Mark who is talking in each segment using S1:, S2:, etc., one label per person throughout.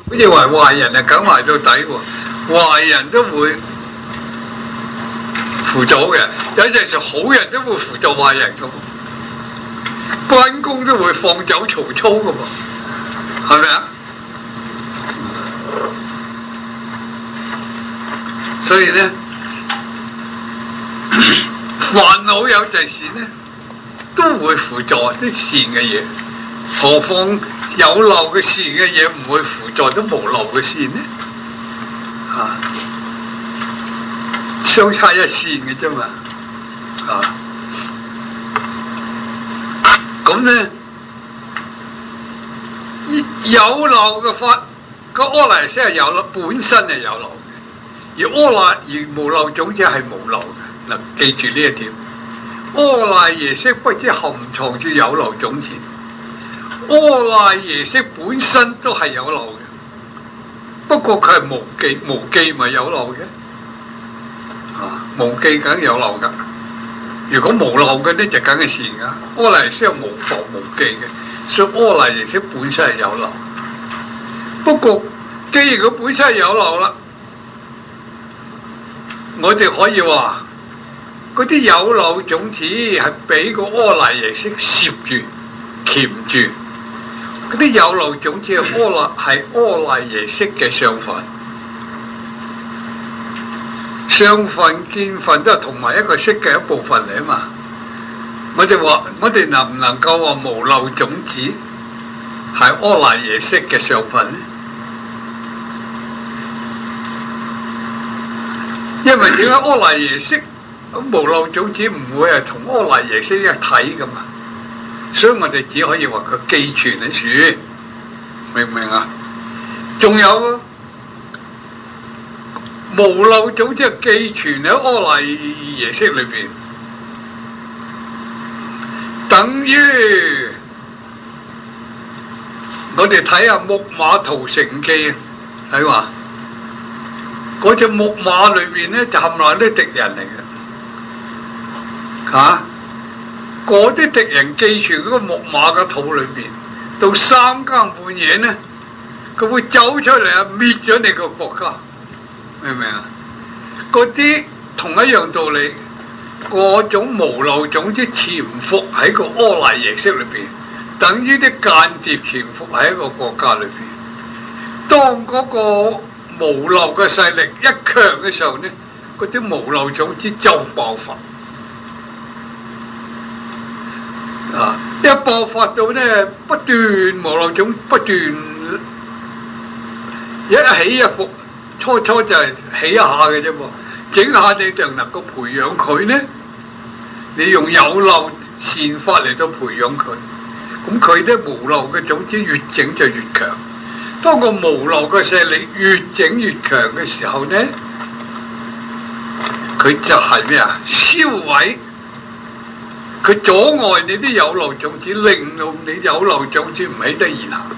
S1: 好似話壞人啊，梗埋到底喎，壞人都會輔助嘅，有陣時好人都會輔助壞人噶喎，關公都會放走曹操噶喎，係咪啊？所以咧，煩惱有陣時咧都會輔助啲善嘅嘢，何況有漏嘅善嘅嘢唔會輔助到無漏嘅善呢？相差一線嘅啫嘛，咁咧有漏嘅法，個阿賴耶識係有漏，本身係有漏嘅，而無漏種子係無漏嘅。嗱，記住呢一點，阿賴耶識不知含藏住有漏種子，阿賴耶識本身都係有漏嘅，不過佢係無記，無記咪有漏嘅。無記梗有漏噶，如果無漏嘅呢就梗係善噶。阿賴耶識係無覆無記嘅，所以阿賴耶識本身係有漏。不過既然佢本身係有漏啦，我哋可以話嗰啲有漏種子係俾個阿賴耶識攝住、鉗住。嗰啲有漏種子係阿賴耶識嘅相分。相分見分都係同埋一個識嘅一部分嚟啊嘛！我哋能唔能夠話無漏種子係阿賴耶識嘅相分呢？因為點解阿賴耶識無漏種子唔會係同阿賴耶識一體噶嘛？所以我哋只可以話佢寄存喺處，明唔明啊？仲有無漏種子係寄存喺阿賴耶識裏邊，等於我哋睇下木馬屠城記，睇話嗰隻木馬裏邊咧就冚唪唥啲敵人嚟嘅，嗰啲敵人寄存嗰個木馬嘅肚裏邊，到三更半夜咧，佢會走出嚟啊，滅咗你個國家。明唔明啊？嗰啲同一樣道理，嗰種無漏種子潛伏喺個阿賴耶識裏邊，等於啲間諜潛伏喺一個國家裏邊。當嗰個無漏嘅勢力一強嘅時候呢，嗰啲無漏種子就爆發。一爆發到呢，不斷無漏種不斷一起一伏。初就係起一下嘅啫噃，整下你就能夠培養佢呢。你用有漏善法嚟到培養佢，咁佢咧無漏嘅種子越整就越強。當個無漏嘅勢力越整越強嘅時候呢，佢就係咩啊？燒毀，佢阻礙你啲有漏種子，令到你有漏種子唔起得現行。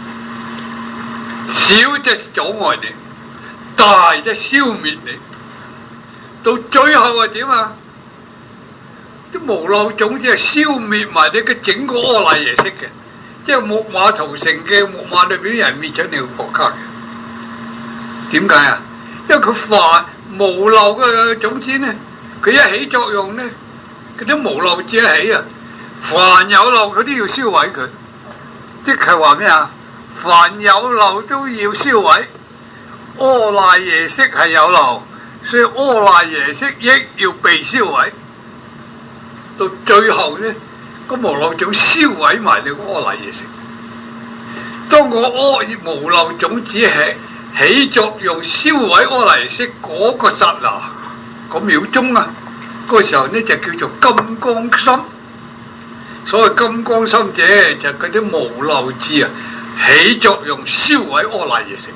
S1: 小則阻礙你，大就消滅你，到最後係點啊？啲無漏種子係消滅埋你嘅整個阿賴耶識嘅，即係木馬屠城嘅木馬裏邊啲人滅咗你個國家嘅。點解啊？因為佢凡無漏嘅種子呢，佢一起作用呢，嗰啲無漏子一起啊，凡有漏佢都要燒毀佢，即係話咩啊？凡有漏都要燒毀。阿賴耶識係有漏，所以阿賴耶識亦要被燒毀。到最後呢，個無漏種燒毀埋你個阿賴耶識。當個無漏種子起作用燒毀阿賴耶識嗰個剎那，嗰秒鐘啊，嗰時候呢就叫做金剛心。所謂金剛心者，就嗰啲無漏智啊，起作用燒毀阿賴耶識。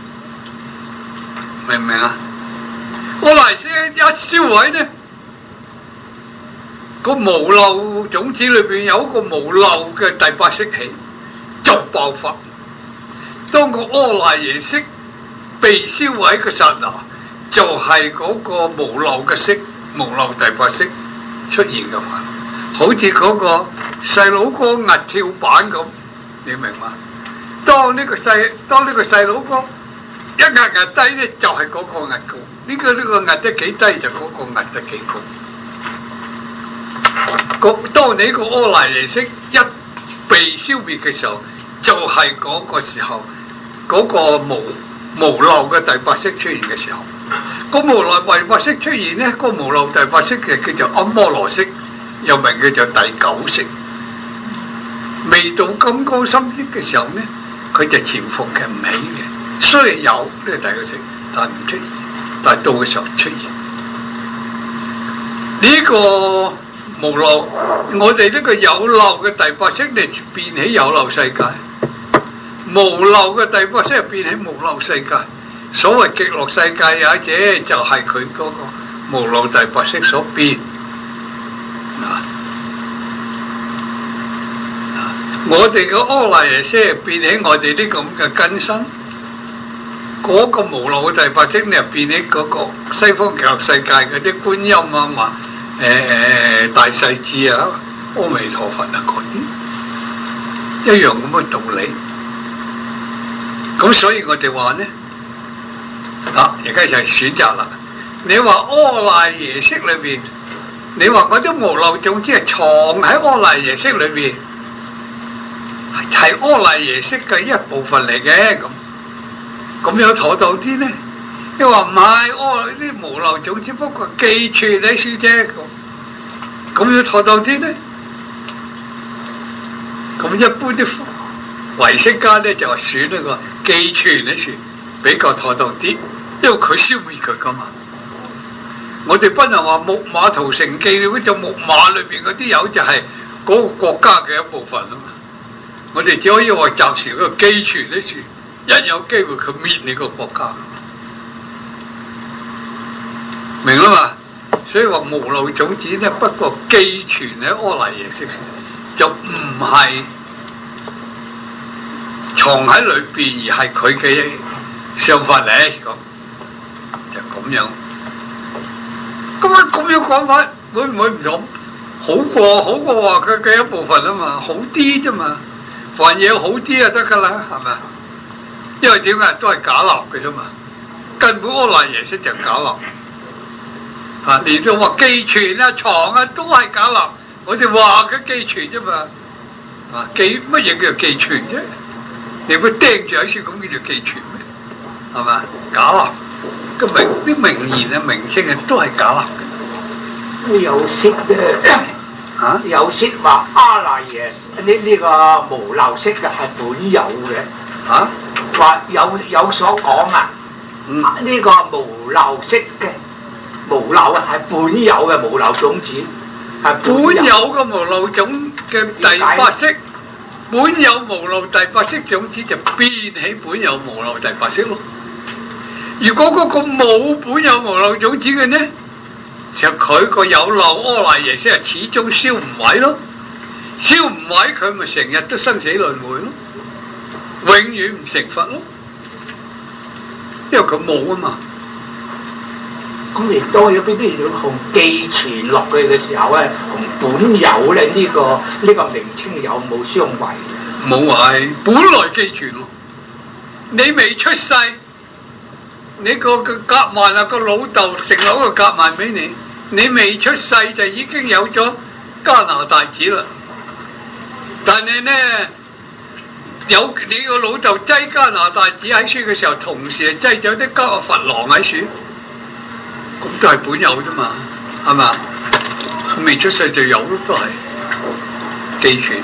S1: 明唔明啊？阿賴耶識一燒毀呢，個無漏種子裏邊有一個無漏嘅第八識起，就爆發。當個阿賴耶識被燒毀嘅剎那，就係嗰個無漏嘅識，無漏第八識出現嘅話，好似嗰個細佬哥屹跳板咁，你明嘛？ 當呢個細佬哥一壓低咧，就係嗰個壓高。呢個壓得幾低就嗰個壓得幾高。當你個阿賴耶識一被消滅嘅時候，就係嗰個時候，嗰個無漏嘅第八識出現嘅時候。個無漏第八識出現咧，個無漏第八識嘅叫做阿摩羅識，又名叫做第九識。未到金剛心識嘅時候咧，佢就潛伏嘅唔起嘅。雖然有呢個第九識，但唔出現，但到嘅時候出現。呢個無漏，我哋呢個有漏嘅第八識嚟變起有漏世界，無漏嘅第八識變起無漏世界。所謂極樂世界也者，就係佢嗰個無漏第八識所變。我哋嘅阿賴耶識變起我哋呢個咁嘅根身，嗰個無漏嘅第八識咧變起嗰個西方極樂世界嗰啲觀音啊大勢至啊、阿彌陀佛啊嗰啲，一樣咁嘅道理。咁所以我哋話咧。而家就係選擇啦。你話阿賴耶識裏邊，你話嗰啲無漏種子係藏喺阿賴耶識裏邊，係阿賴耶識嘅一部分嚟嘅。咁有妥當啲呢？你話唔係，啲無漏種子不過寄存喺書啫。咁有妥當啲呢？咁一般啲唯識家咧就選呢個寄存喺書比較妥當啲。因為佢消滅佢噶嘛，我哋不能話木馬屠城記嗰隻木馬裏邊嗰啲友就係嗰個國家嘅一部分啊嘛，我哋只可以話暫時嗰個寄存呢處，一有機會佢滅你個國家，明啦嘛？所以話無漏種子咧，不過寄存喺阿賴耶識，就唔係藏喺裏邊，而係佢嘅想法嚟咁。就咁樣，咁樣講法會唔會唔同？好過話佢嘅一部分啊嘛，好啲啫嘛，凡嘢好啲就得噶啦，係咪？因為點解都係假立嘅啫嘛，根本阿賴耶識就假立。你都話寄存啊、藏啊都係假立，我哋話佢寄存啫嘛，寄乜嘢叫做寄存啫？你會釘住喺處咁叫做寄存咩？係嘛？假立。個啲名言啊、名稱啊，都係假立嘅。
S2: 有識有識話阿賴耶呢個無漏識嘅係本有嘅。話有所講啊。呢個無漏識嘅無漏啊，係本有嘅無漏種子，係本有咁亦都有邊啲要同寄存落去嘅時候咧，同本有咧呢個名稱有冇相違？
S1: 冇係，本來寄存咯，你未出世。你個夾萬啊，個老豆承攞個夾萬俾你，你未出世就已經有咗加拿大子啦。但係呢，有你個老豆擠加拿大子喺書嘅時候，同時擠咗啲加佛郎喺書，咁都係本有啫嘛，係嘛？未出世就有咯，都係寄存。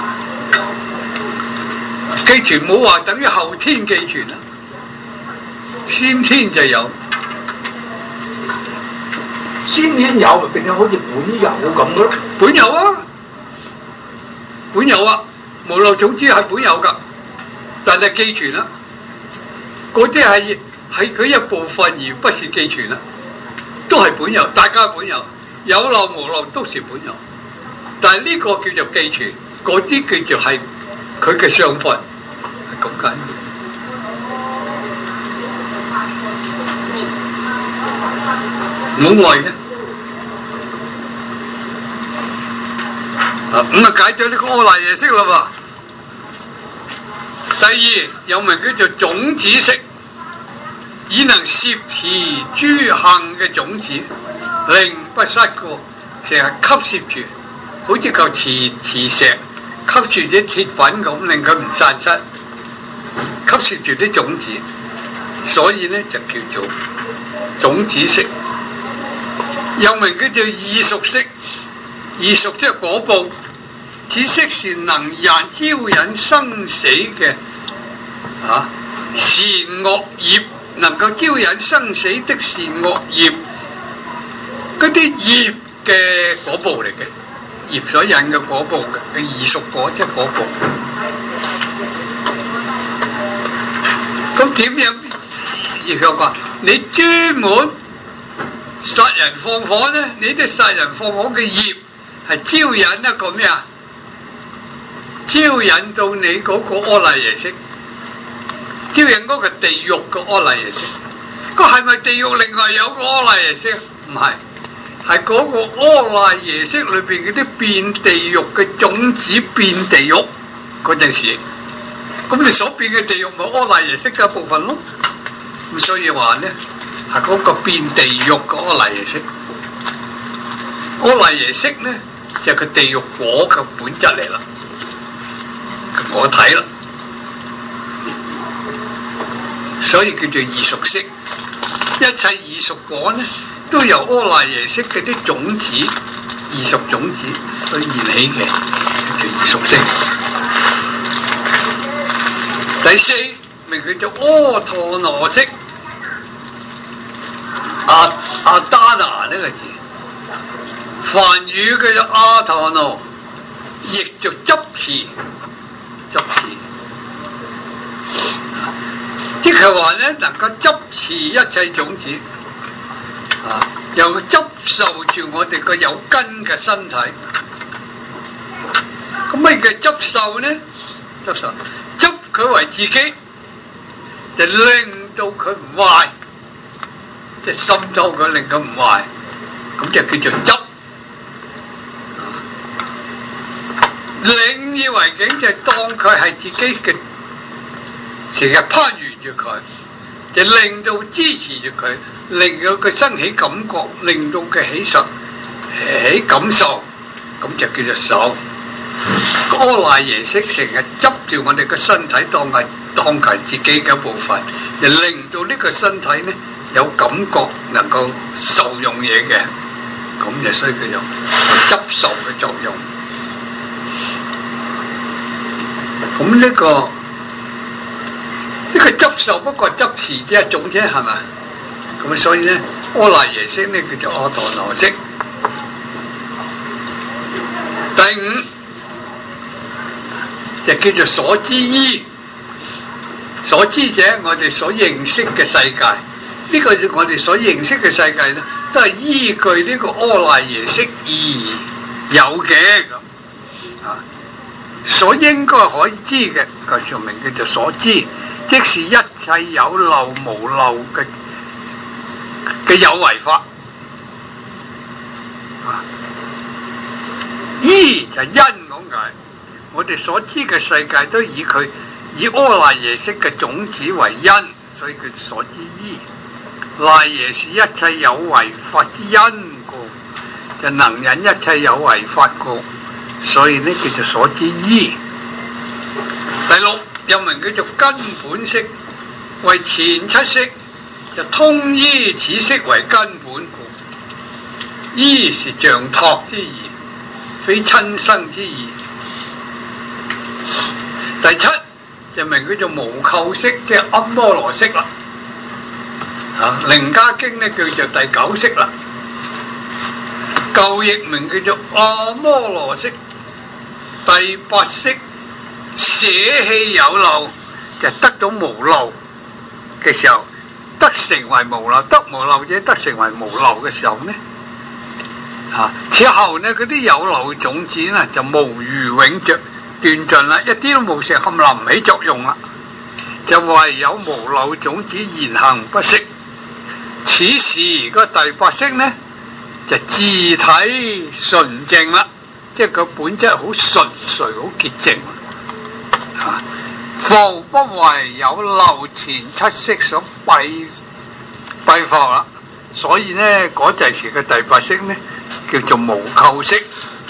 S1: 寄存冇話等於後天寄存啦。先天就有，
S2: 先天有咪變咗好似本有咁咯？
S1: 本有啊，本有啊，無漏種子係本有噶，但係寄存啦，嗰啲係佢一部分而不是寄存啦，都係本有，大家本有，有漏無漏都是本有，但係呢個叫做寄存，嗰啲叫做係佢嘅相分，係咁解。冇愛嘅，咁啊解咗呢個阿賴耶識啦噃。 第二有名叫做種子式，以能攝持諸行嘅種子，令不失過，成日吸攝住，好似嚿磁石吸住啲鐵粉咁，令佢唔散失，吸攝住啲種子，所以咧就叫做種子式。又名叫做異熟式，異熟即係果報，此式是能招引生死嘅善惡業，能夠招引生死的善惡業，嗰啲業嘅果報嚟嘅，業所引嘅果報嘅異熟果即係果報。咁點樣？亦有話你專門殺人放火呢？你啲殺人放火嘅業係招引一個咩啊？招引到你嗰個阿賴耶識，招引嗰個地獄嘅阿賴耶識。個係咪地獄另外有個阿賴耶識？唔係，係嗰個阿賴耶識裏邊嗰啲變地獄嘅種子變地獄嗰陣時，咁你所變嘅地獄咪阿賴耶識嘅一部分咯。咁所以話呢，係嗰個變地獄嘅阿賴耶識。阿賴耶識呢，就係個地獄果嘅本質嚟啦，我睇啦，所以叫做異熟識。一切異熟果呢，都由阿賴耶識嘅啲種子、異熟種子所現起嘅，叫異熟識。第四名叫做阿陀羅識，阿達那呢個字，梵語叫做阿陀羅，譯做執持。即係話咧，能夠執持一切種子，又執受住我哋個有根嘅身體。咁咩叫執受呢？執受，執佢為自己，就令到佢唔壞，即係滲透佢，令佢唔壞，咁就叫做執。領以為境就當佢係自己嘅，成日攀緣住佢，就令到支持住佢，令到佢生起感覺，令到佢起感受，咁就叫做受。阿賴耶識成日執住我哋個身體當係自己嘅部分，就令到呢個身體呢有感覺，能夠受用嘢嘅，咁就需要佢有執受嘅作用。咁呢個執受不過執持之一種啫，係咪？咁所以咧，阿賴耶識呢叫做阿陀羅識。第五就叫做所知依，所知者我哋所認識嘅世界，呢個我哋所認識嘅世界咧，都係依據呢個阿賴耶識而有嘅咁啊。所應該可以知嘅個條名叫做所知，即是一切有漏無漏嘅有為法。依就因咁解，我哋所知嘅世界都以阿賴耶識嘅種子為因，所以叫所知依。賴耶是一切有為法之因故，就能引一切有為法故。所以呢叫做所知依。第六又名叫做根本識，為前七識，就通依此識為根本故。依是像託之意，非親生之意。第七就名叫做無垢識，即係阿摩羅識啦。楞伽經呢叫做第九識啦。舊譯名叫做阿摩羅識。第八識捨棄有漏，就得到無漏嘅時候，得成為無漏，得無漏者得成為無漏嘅時候呢，此後呢嗰啲有漏種子呢就無餘永着斷盡啦，一啲都冇成，冚唪唥唔起作用啦，就唯有無漏種子言行不息。此時個第八識呢就自體純淨啦。即係個本質好純粹、好潔淨， 復不為有漏前七識所蔽惑啦，所以呢嗰陣時嘅第八識呢叫做無垢識。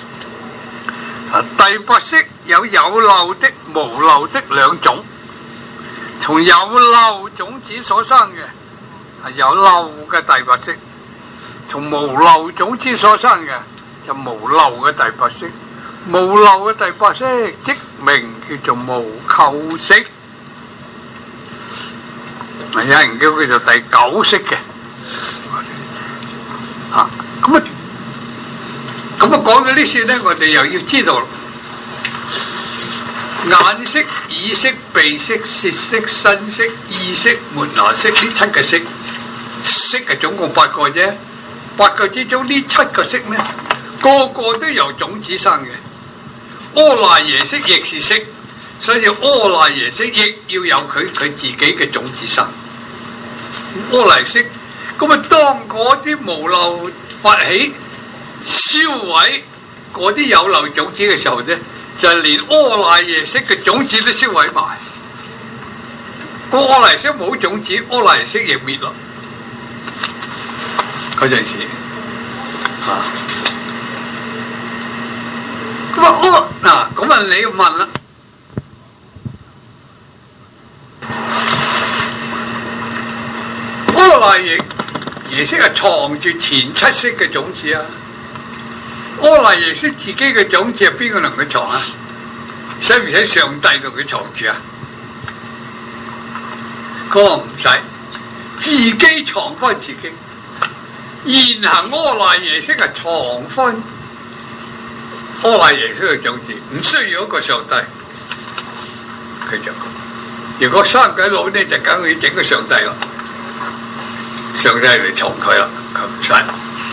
S1: 第八識有漏的無漏的兩種，從有漏種子所生嘅係有漏嘅第八識，從無漏種子所生嘅就無漏嘅第八識。無漏嘅第八識即名叫做無垢識，有人叫佢做第九識嘅。咁講咗呢些咧，我哋又要知道眼識、耳識、鼻識、舌識、身識、意識、門牙識呢七個識，識係總共8個啫。8個之中呢7個識呢，個個都由種子生嘅。阿賴耶識亦是識，所以阿賴耶識亦要有佢自己嘅種子生。阿賴識，咁啊當嗰啲無漏發起燒毀嗰啲有漏種子嘅時候咧，就係連阿賴耶識嘅種子都燒毀埋。個阿賴耶識冇種子，阿賴耶識亦滅咯。嗰陣時，咁啊你要問啦，阿賴耶識係藏住前7識嘅種子啊。阿賴耶識自己嘅種子係邊個能夠藏啊？使唔使上帝同佢藏住啊？嗰個唔使，自己藏翻自己。現行阿賴耶識係藏翻阿賴耶識嘅種子，唔需要一個上帝。佢就如果生鬼佬呢，就梗要整個上帝咯，上帝嚟藏佢啦，佢唔使。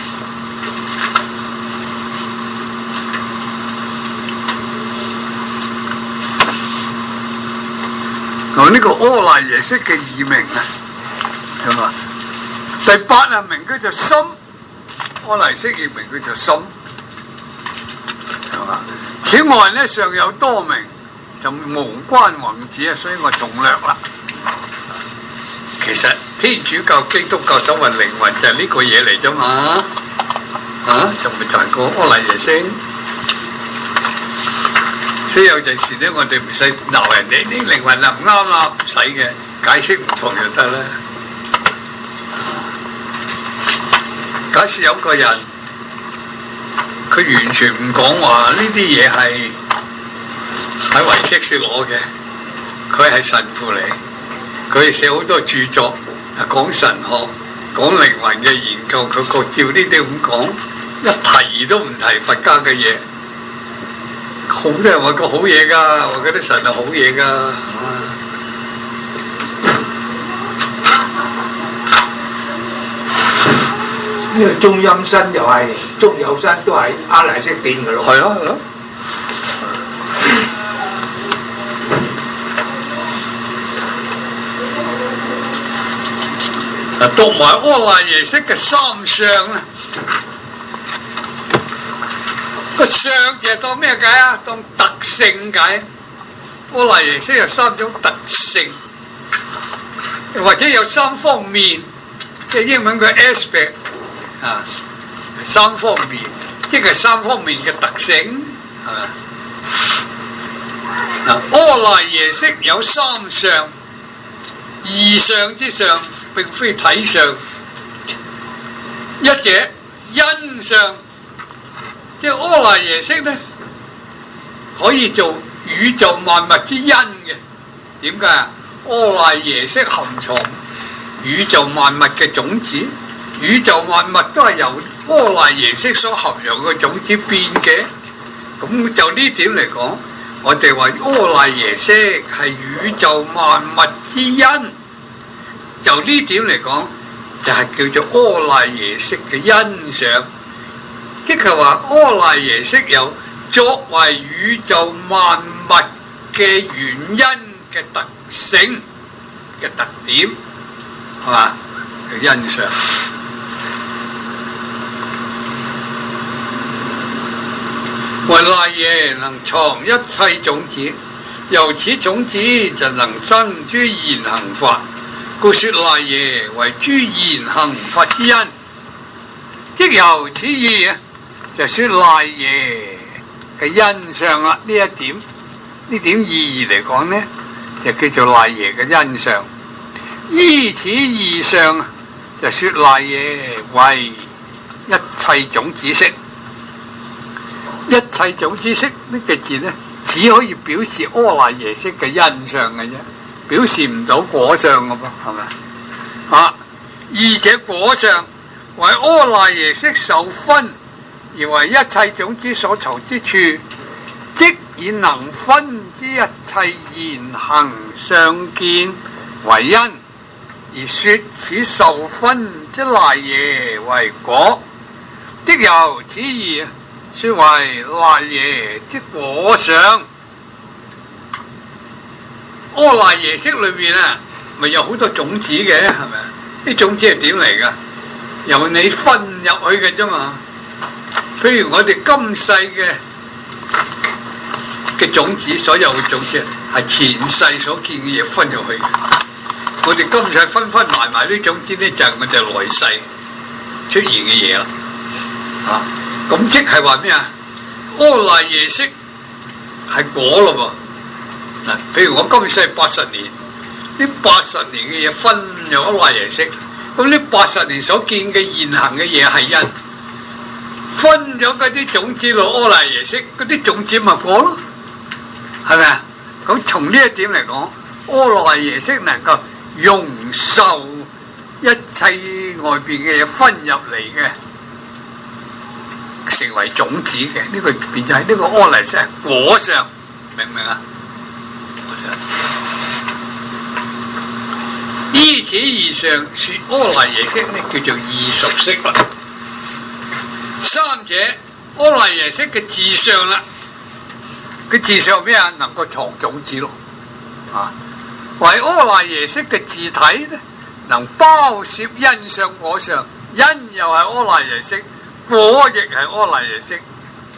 S1: 我呢個阿賴耶識嘅異名啊，係嘛？第8名佢就心，阿賴耶識異名佢就心，係嘛？此外呢，尚有多名，就無關宏旨啊，所以我重略啦。其實天主教、基督教所謂靈魂就係呢個嘢嚟啫嘛，就咪就係個阿賴耶識。所以有陣時咧，我哋唔使鬧人哋啲靈魂啊唔啱啦，唔使嘅，解釋唔同就得啦。假設有個人，佢完全唔講話呢啲嘢係喺唯識書攞嘅，佢係神父嚟，佢寫好多著作，講神學、講靈魂嘅研究，佢個照呢啲咁講，一提都唔提佛家嘅嘢。好多人話個好嘢噶，話嗰啲神係好嘢噶。
S2: 呢個中陰身又係中有身，都係阿賴識變嘅咯。
S1: 係咯係咯。讀埋阿賴耶識嘅3相啊！個相就係當咩解啊？當特性解。阿賴耶識有3種特性，或者有3方面，即係英文嘅 aspect 啊，3方面，即係3方面嘅特性，係咪？阿賴耶識有3相，異相之相並非體相，一者因相。即係阿賴耶識咧，可以做宇宙萬物之因嘅。點解啊？阿賴耶識含藏宇宙萬物嘅種子，宇宙萬物都係由阿賴耶識所含藏嘅種子變嘅。咁就呢點嚟講，我哋話阿賴耶識係宇宙萬物之因。就呢點嚟講，就係叫做阿賴耶識嘅因相。即係話阿賴耶識有作為宇宙萬物嘅原因嘅特性嘅特點，係嘛？嘅因相。為賴耶能藏一切種子， 由此種子就能生諸言行法，故說賴耶為諸言行法之因。即由此意就說賴耶嘅因相啦。呢點意義嚟講呢，就叫做賴耶嘅因相。依此義上就說賴耶為一切種子識。一切種子識呢個字呢，只可以表示阿賴耶識嘅因相嘅啫，表示唔到果相嘅噃，係咪啊？二者果相為阿賴耶識受分，而為一切種子所囚之處，即以能分之一切言行相見為因，而說此受分之賴耶為果，即由此義說為賴耶之果相。阿賴耶識裏面咪有好多種子嘅，係咪？啲種子係點嚟噶？由你分入去嘅啫嘛。譬如我哋今世嘅種子，所有嘅種子係前世所見嘅嘢分入去嘅。我哋今世分埋啲種子呢，就係我哋來世出現嘅嘢啦。咁即係話咩啊？阿賴耶識係果咯噃。譬如我今世80年，呢80年嘅嘢分入阿賴耶識，咁呢80年所見嘅現行嘅嘢係因，分咗嗰啲種子落阿賴耶識，嗰啲種子咪果咯，係咪啊？咁從呢一點嚟講，阿賴耶識能夠容受一切外邊嘅嘢分入嚟嘅，成為種子嘅，呢個變就係呢個阿賴耶識果相，明唔明啊？依此義上說阿賴耶識呢，叫做異熟識啦。三者阿賴耶識嘅自相啦，佢自相咩啊？能夠藏種子咯，為阿賴耶識嘅自體呢，能包攝因相果相，因又係阿賴耶識，果亦係阿賴耶識。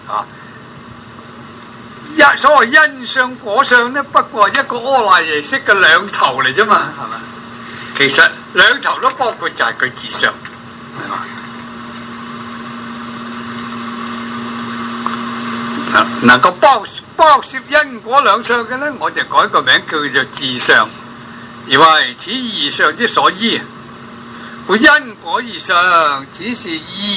S1: 所謂因相果相呢，不過係一個阿賴耶識嘅兩頭嚟啫嘛，係咪？其實兩頭都包括就係佢自相，係嘛？能夠包攝因果兩相嘅呢，我就改個名叫做自相，而為此義相之所依。故因果義相只是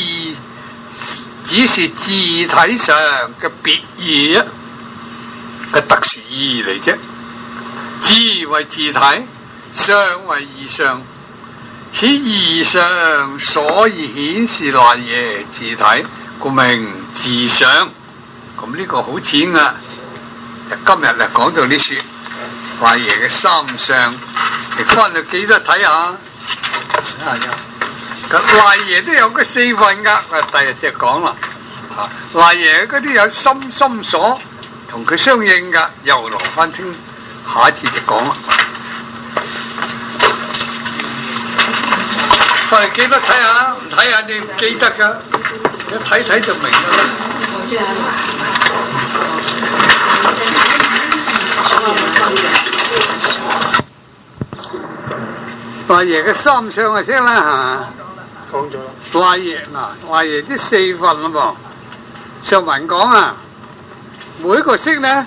S1: 自體上嘅別義嘅特殊意義嚟啫。自為自體，相為義相，此義相所以顯示賴耶自體，故名自相。咁呢個好淺啊！就今日嚟講到呢處賴耶嘅三相，你翻去記得睇下。咁賴耶都有個4份噶，第日就講啦。賴耶嗰啲有心所同佢相應噶，又留翻聽下一次就講啦。翻嚟記得睇下，唔睇下你唔記得噶，一睇就明噶啦。賴耶嘅三相就識啦，講咗啦。賴耶啲4份啦噃。上文講啊，每一個識呢，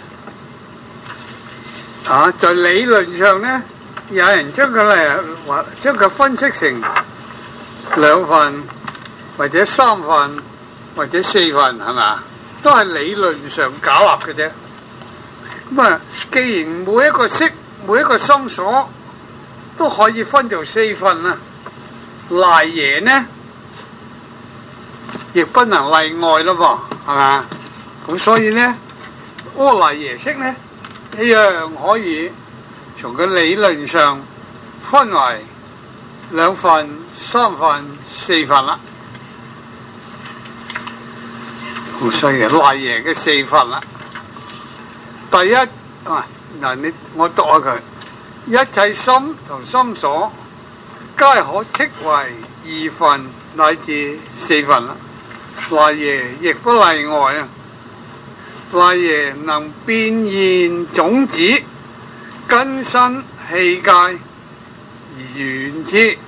S1: 在理論上呢，有人將佢分析成2份或者3份或者4份，係嘛？都係理論上搞立嘅啫。咁啊，既然每一個識每一個心所都可以分做4份啊，賴耶呢亦不能例外咯噃，係嘛？咁所以呢，阿賴耶識呢一樣可以從佢理論上分為2份、3份、4份啦。咁所以賴耶嘅4份啦。第一我讀下佢，一切心同心所皆可剔為2份乃至4份啦。賴耶亦不例外啊。 賴爺能變現種子，根生器界而圓之。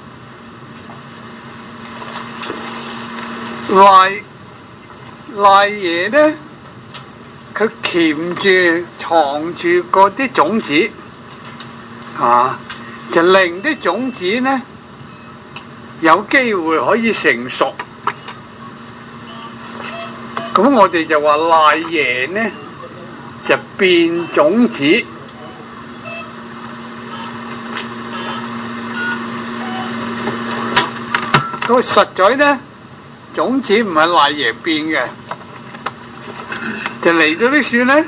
S1: 賴爺呢，佢鉗住藏住嗰啲種子，就令啲種子呢有機會可以成熟。咁我哋就話賴爺呢就變種子，咁實在呢種子唔係賴爺變嘅，就嚟到啲樹呢，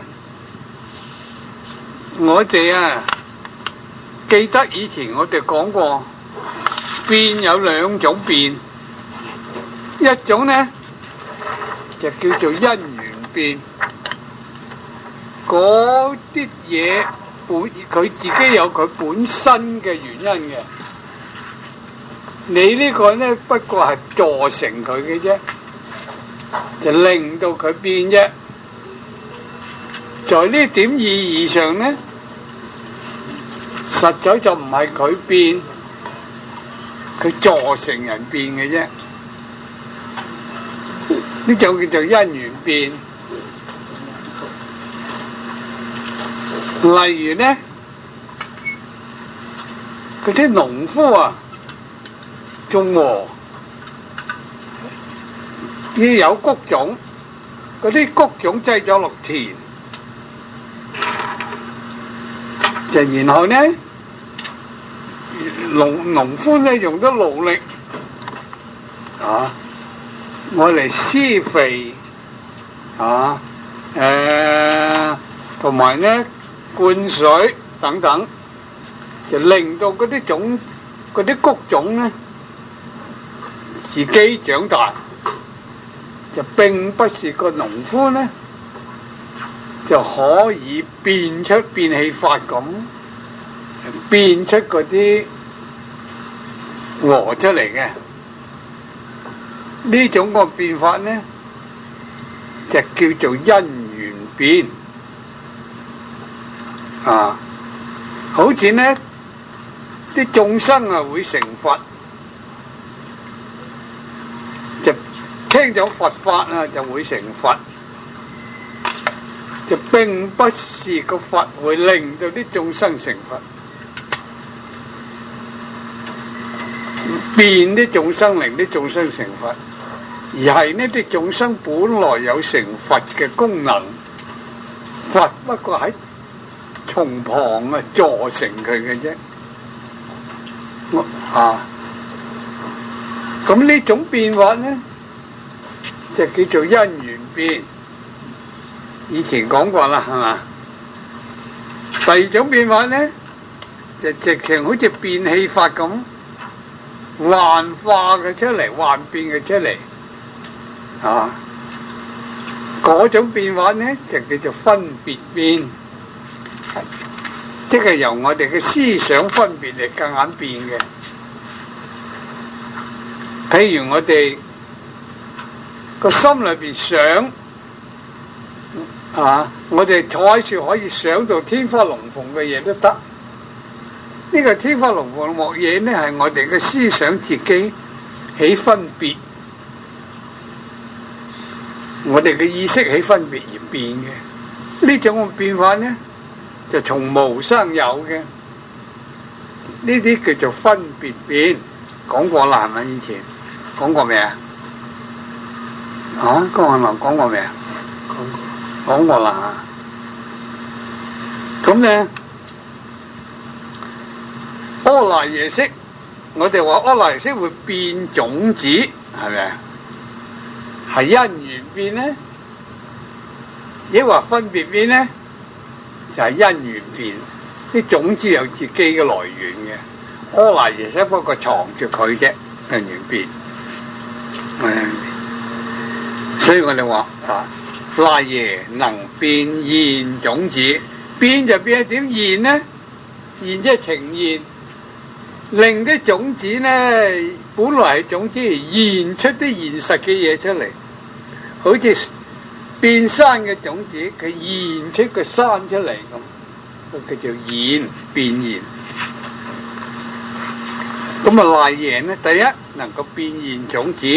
S1: 我哋記得以前我哋講過，變有兩種變，一種呢就叫做因緣變，嗰啲嘢佢自己有佢本身嘅原因嘅，你呢個呢不過係助成佢嘅啫，就令到佢變啫。在呢點意義上呢，實在就唔係佢變，佢助成人變嘅啫。呢種叫做因緣變。例如呢，嗰啲農夫種禾要有穀種，嗰啲穀種擠咗落田，就然後呢，農夫呢用咗勞力我嚟施肥同埋呢灌水等等，就令到嗰啲穀種呢自己長大，就並不是個農夫呢就可以變氣法咁變出嗰啲禾出嚟嘅。呢種個變法呢就叫做因緣變好似呢啲眾生會成佛，就聽咗佛法就會成佛，就並不是個佛會令到啲眾生成佛，變啲眾生令啲眾生成佛，而係呢啲眾生本來有成佛嘅功能，佛不過喺從旁助成佢嘅啫。咁呢種變法呢就叫做因緣變，以前講過啦，係嘛？第二種變法呢就直情好似變氣法咁幻化嘅出嚟，幻變嘅出嚟嗰種變法呢就叫做分別變，即係由我哋嘅思想分別嚟夾硬變嘅。譬如我哋個心裏邊想我哋坐喺樹可以想到天花龍鳳嘅嘢都得。呢個天花龍鳳嘅嘢呢係我哋嘅思想自己起分別，我哋嘅意識起分別而變嘅。呢種變化呢就從無生有嘅，呢啲叫做分別變。講過啦，係咪？以前講過未啊？江漢樓講過未啊？講過啦。咁呢阿賴耶識，我哋話阿賴耶識會變種子，係咪啊？係因緣變呢？抑或分別變呢？就係因緣變。啲種子有自己嘅來源嘅，阿賴耶識不過藏住佢啫，因緣變。所以我哋話賴爺能變現種子，變就變係點現呢？現即係呈現，令啲種子呢本來係種子而現出啲現實嘅嘢出嚟，好似變山嘅種子，佢現出個山出嚟咁，佢叫現變現。咁啊賴耶呢，第一能夠變現種子，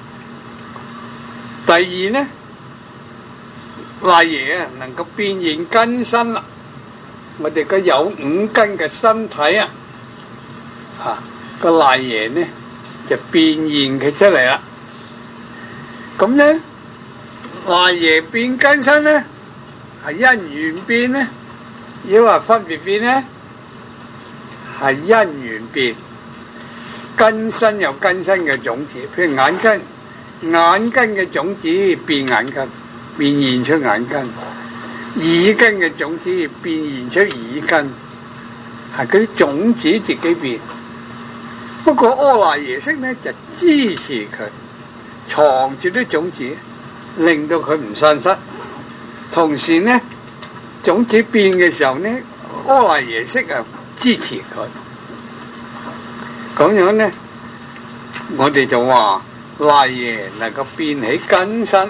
S1: 第二呢，賴耶啊能夠變現根身啦。我哋個有五根嘅身體啊，個賴耶呢就變現佢出嚟啦。咁呢賴耶變根身呢，係因緣變呢，抑或分別變呢？係因緣變。根身有根身嘅種子，譬如眼根，眼根嘅種子變眼根，變現出眼根；耳根嘅種子變現出耳根，係嗰啲種子自己變。不過阿賴耶識呢就支持佢，藏住啲種子，令到佢唔散失。同時呢，種子變嘅時候呢，阿賴耶識啊支持佢。咁樣呢，我哋就話賴耶能夠變起根身，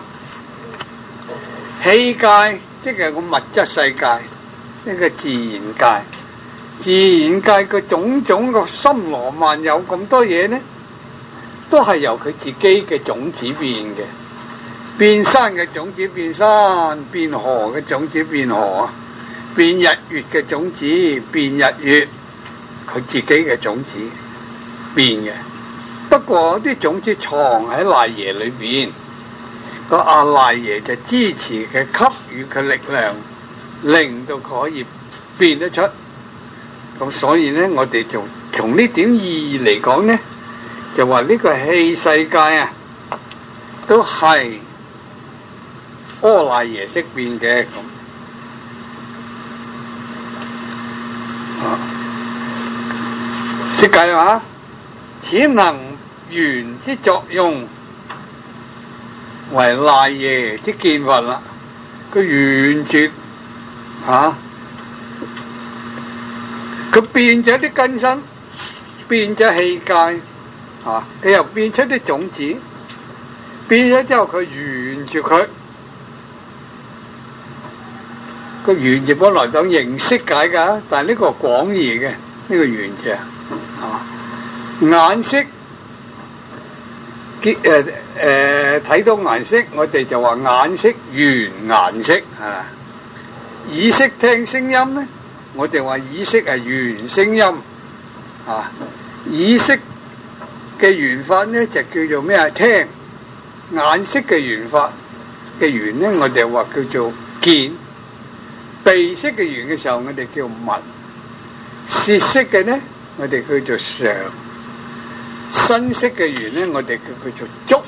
S1: 器界即係個物質世界，呢個自然界。自然界嘅種種個森羅萬有咁多嘢呢，都係由佢自己嘅種子變嘅。變山嘅種子變山，變河嘅種子變河，變日月嘅種子變日月，佢自己嘅種子變嘅。不過啲種子藏喺賴耶裏邊，個阿賴耶就支持佢，給予佢力量，令到佢可以變得出。咁所以呢，我哋就從呢點意義嚟講呢，就話呢個器世界啊，都係阿賴耶識變嘅咁。識解啊？此能緣之作用為賴耶之見法啦。佢緣住佢變咗啲根身，變咗器界，佢又變出啲種子，變咗之後佢緣住佢，個緣字本來當認識解噶，但係呢個廣義嘅呢個緣字眼識睇到顏色，我哋就話眼識緣顏色啊。耳識聽聲音咧，我哋話耳識係緣聲音啊。耳識嘅緣法咧就叫做咩啊？聽。眼識嘅緣法嘅緣咧，我哋話叫做見。鼻識嘅緣嘅時候，我哋叫聞。舌識嘅咧，我哋叫做嘗。身識嘅緣咧，我哋叫佢做觸；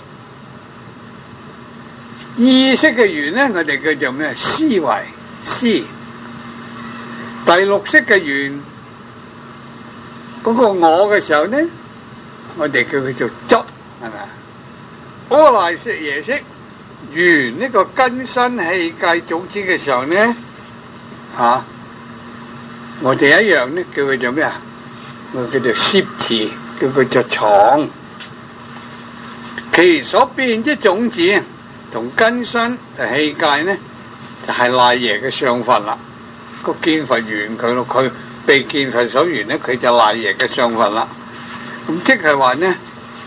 S1: 意識嘅緣咧，我哋叫做咩？思維思。第六識嘅緣，嗰個我嘅時候咧，我哋叫佢做觸，係咪？阿賴耶識緣呢個根身器界種子嘅時候咧，我哋一樣咧叫佢做咩啊？我叫做攝持。叫佢着藏，其所變之種子同根身就器界呢，就係賴耶嘅相分啦。個見分緣佢咯，佢被見分所緣呢，佢就賴耶嘅相分啦。咁即係話呢，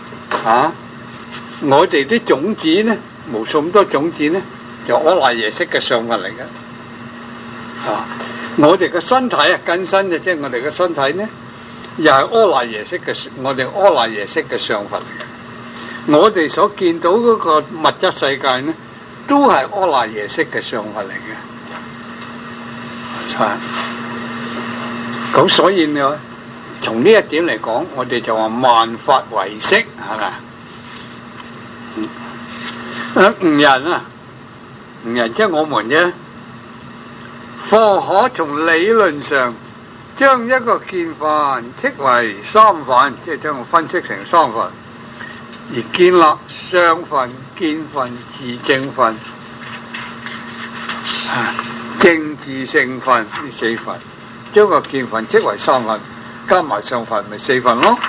S1: 我哋啲種子呢，無數咁多種子呢，就阿賴耶識嘅相分嚟嘅。我哋嘅身體啊，根身就即係我哋嘅身體呢。又係阿賴耶識嘅，我哋阿賴耶識嘅相分嚟嘅。我哋所見到嗰個物質世界呢，都係阿賴耶識嘅相分嚟嘅。咁所以呢，從呢一點嚟講，我哋就話萬法唯識，係咪？吾人即係我們啫。或可從理論上將一個見分斥為三分，即係將佢分析成三分，而建立相分、見分、自證分、證自性分呢四分，將個見分斥為三分，加埋相分咪四分咯。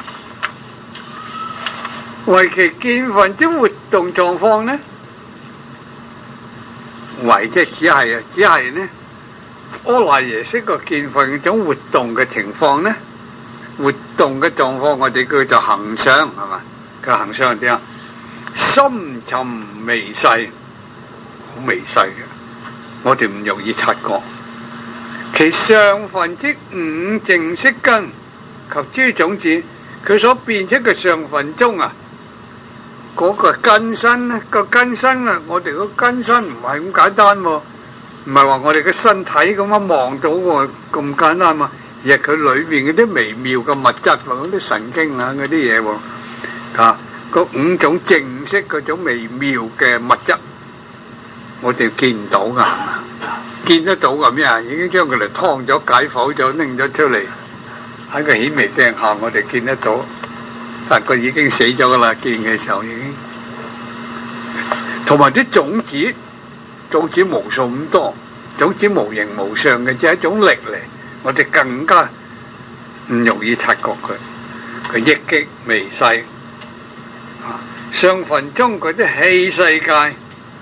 S1: 為其見分之活動狀況呢， 為即係只係呢阿賴耶識個見分嗰種活動嘅情況呢，活動嘅狀況我哋叫做行相，係嘛？佢行相係點啊？深沉微細，好微細嘅，我哋唔容易察覺。其上分之五淨色根及諸種子，佢所變出嘅上分中啊，嗰個根身咧，個根身啊，我哋個根身唔係咁簡單喎，唔係話我哋嘅身體咁樣望到喎咁簡單嘛，而係佢裏邊嗰啲微妙嘅物質或嗰啲神經啊嗰啲嘢喎，啊，嗰五種淨色嗰種微妙嘅物質，我哋見唔到噶。見得到咁咩啊？已經將佢哋劏咗、解剖咗、拎咗出嚟，喺個顯微鏡下，我哋見得到。但佢已經死咗噶啦，見嘅時候已經。同埋啲種子，種子無數咁多，種子無形無相嘅，只係一種力嚟，我哋更加唔容易察覺佢。佢億極微細，上分中嗰啲器世界。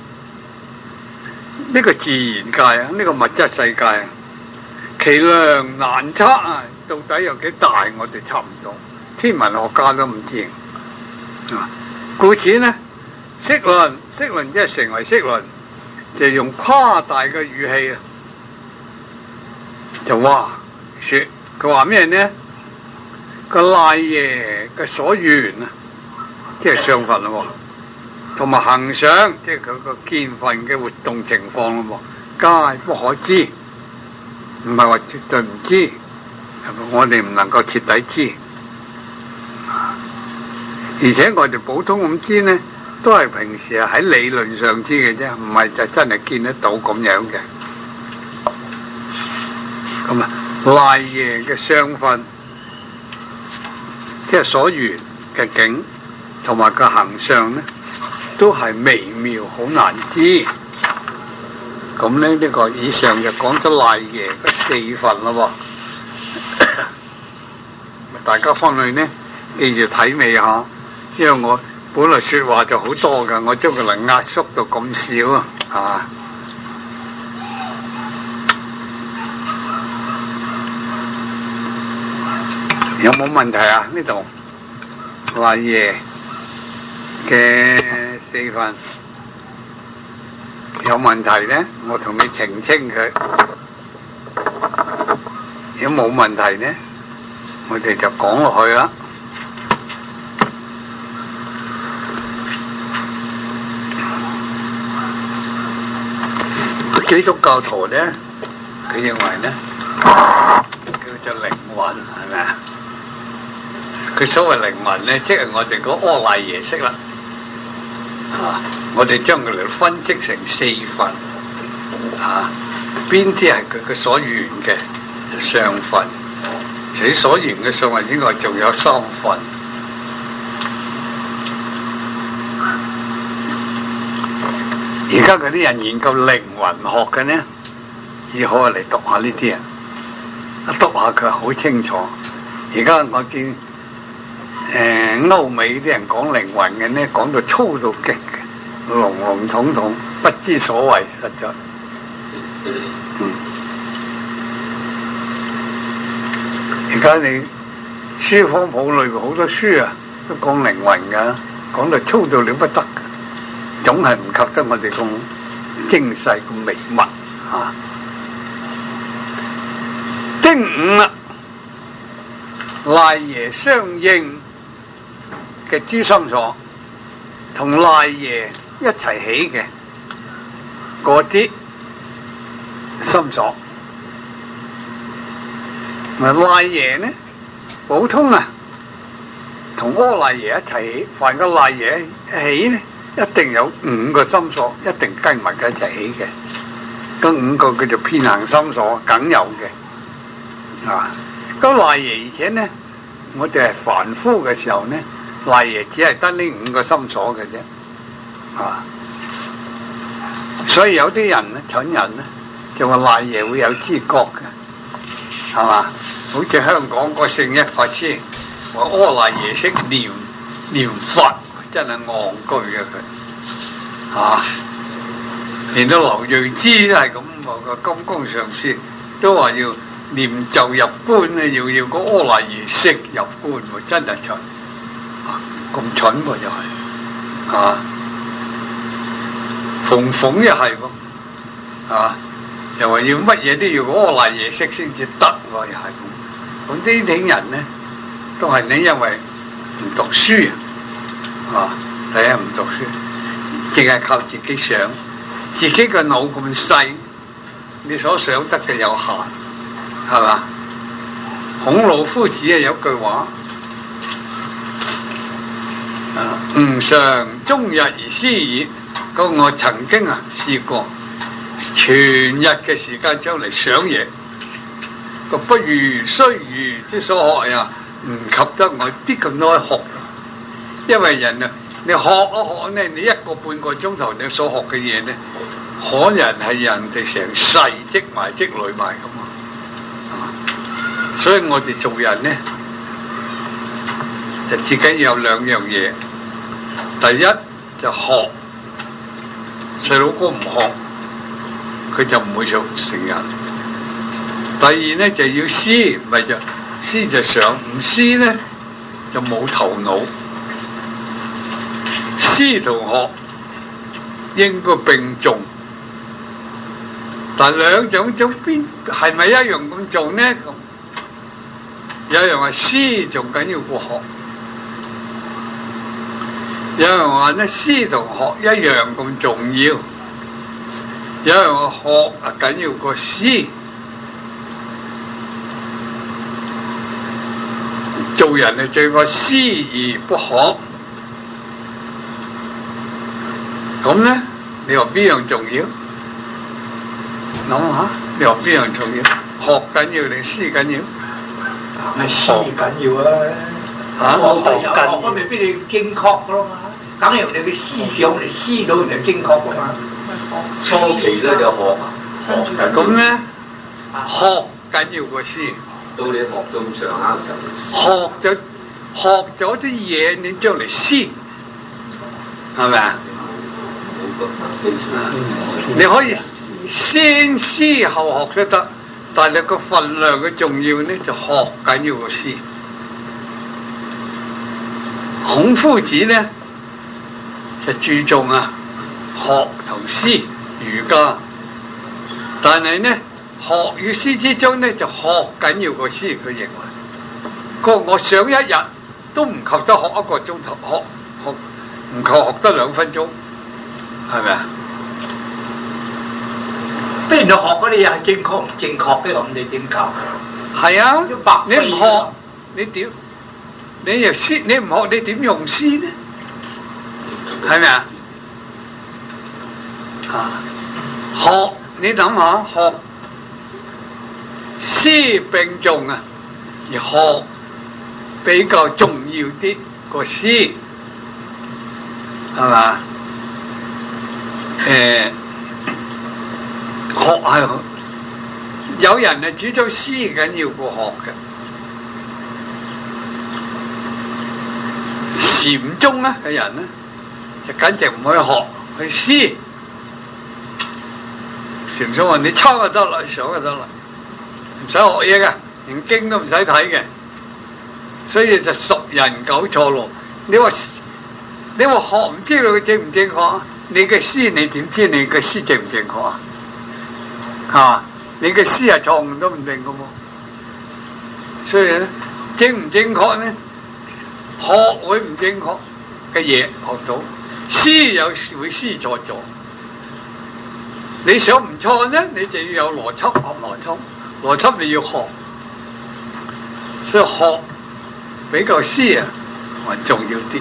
S1: 呢個自然界啊，呢個物質世界啊，其量難測啊，到底有幾大，我哋測唔到，天文學家都唔知啊。故此呢，釋論即係成為釋論，就用誇大嘅語氣啊，就話說佢話咩呢？個賴耶嘅所緣啊，即係上分咯。同埋行相，即係佢個見分嘅活動情況咯，皆不可知，唔係話絕對唔知，我哋唔能夠徹底知，而且我哋普通咁知呢，都係平時喺理論上知嘅啫，唔係就真係見得到咁樣嘅。咁啊，賴耶嘅相分，即係所緣嘅境，同埋個行相呢，都係微妙，好難知。咁咧呢個以上就講咗賴耶嘅四分咯。大家翻去呢，記住睇尾下，因為我本來說話就好多噶，我將佢嚟壓縮到咁少啊，係嘛？有冇問題啊？呢度賴耶嘅四分有問題呢，我同你澄清佢。如果冇問題呢，我哋就講落去啦。基督教徒呢，佢認為呢叫做靈魂，係咪啊？佢所謂靈魂呢，即係我哋個阿賴耶識啦。我哋將佢嚟分析成四分，邊啲係佢嘅所緣嘅就上分，除所緣嘅上分之外，仲有三分。而家嗰啲人研究靈魂學嘅呢，只可以嚟讀下呢啲啊，一讀下佢好清楚。而家我見歐美啲人講靈魂嘅呢，講到粗到極嘅，籠籠統統，不知所謂，實在。而家你書坊鋪裏邊好多書啊，都講靈魂噶，講到粗到了不得，總係唔及得我哋咁精細咁微密啊。丁五啦，賴耶相應嘅諸心所，同賴耶一齊起嘅嗰啲心所。賴耶呢，普通啊，同阿賴耶一齊起，凡個賴耶起呢，一定有五個心所，一定跟埋佢一齊起嘅。嗰五個叫做遍行心所，梗有嘅。咁賴耶，而且呢，我哋係凡夫嘅時候呢，賴耶只係得呢五個心所嘅啫。所以有啲人呢，蠢人呢，就話賴耶會有知覺嘅。係嘛？好似香港個聖一法師話阿賴耶識念佛，真係戇居嘅佢。 連到劉睿之都係咁個金剛上師都話要念咒入關咧，要個阿賴耶識入關喎，真係蠢，咁蠢喎又係，啊，馮鳳又係喎，啊，又話要乜嘢都要個阿賴耶識先至得喎，又係咁。咁呢啲人咧，都係你因為唔讀書啊，第一唔讀書，淨係靠自己想，自己個腦咁細，你所想得嘅有限，係嘛？孔老夫子啊有句話，吾嘗終日而思矣。我曾經試過全日嘅時間將嚟想嘢，個不如須臾之所學呀，唔及得我啲咁多學。因為人啊，你學一學咧，你一個半個鐘頭你所學嘅嘢咧，可能係人哋成世積埋積累埋咁啊。所以我哋做人咧，就自己有兩樣嘢。第一就學，細佬哥唔學，佢就唔會做成人。第二咧就要思，咪就思就想，唔思咧就冇頭腦。思同學應該並重，但兩種邊係咪一樣咁做呢？有人話思仲緊要過學，有人話咧思同學一樣咁重要，有人話學緊要過思。做人係最怕思而不學。咁咧，你話邊樣重要？諗下，你話邊樣重要？學緊要定思緊要？
S2: 咪思緊要啊！學未必你正確噶啦嘛，梗係你嘅思想嚟思到人哋正確噶嘛。
S3: 初期咧就學
S1: 咁咧，學緊要過思。
S3: 到你學到咁上下嘅時候，
S1: 學咗啲嘢，你將嚟思，係咪啊？你可以先思後學都得，但係個份量嘅重要呢，就學緊要個思。孔夫子呢，就注重學同思儒家，但係呢學與思之中呢，就學緊要個思。佢認為，我想一日都唔及得學一個鐘頭，學唔夠學得2分鐘。係咪啊？
S2: 不然你學嗰啲嘢係正確唔正確嘅，咁你點教？
S1: 係啊，你唔學，你點？你又思，你唔學，你點用思呢？係咪啊？學，你諗下，學思並重而學比較重要啲個思，係嘛？學係有人係主張思緊要過學嘅。禪宗嘅人咧，就簡直唔去學去思。禪宗話你抄就得啦，想就得啦，唔使學嘢嘅，連經都唔使睇嘅。所以就熟人九錯路。你話學唔知道佢正唔正確啊？你嘅思你點知你嘅思正唔正確啊？係嘛？你嘅思係錯誤都唔定嘅喎。所以咧，正唔正確咧，學會唔正確嘅嘢學到，思有時會思錯咗。你想唔錯咧，你就要有邏輯，邏輯你要學。所以學比較思還重要啲。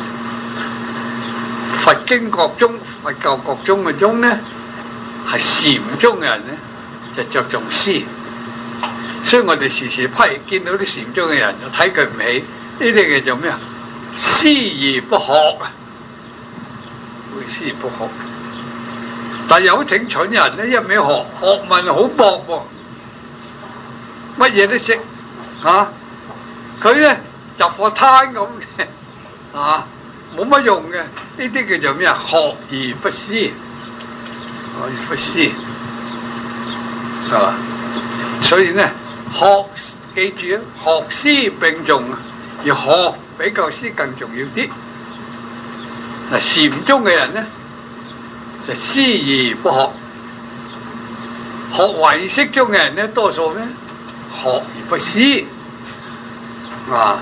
S1: 佛經國中、佛教國中嘅中咧，係禪宗嘅人咧就着重思，所以我哋時時見到啲禪宗嘅人就睇佢唔起，呢啲嘅做咩啊？思而不學啊，會思而不學。但有挺蠢人咧，一味學問好薄喎，乜嘢都識嚇，佢咧雜貨攤咁嘅嚇。冇乜用嘅，呢啲叫做咩啊？學而不思， 而不思，係嘛？所以呢，記住啊，學思並重啊，而學比較思更重要啲。嗱，禪宗嘅人呢，就思而不學；學唯識宗嘅人呢，多數呢學而不思，啊，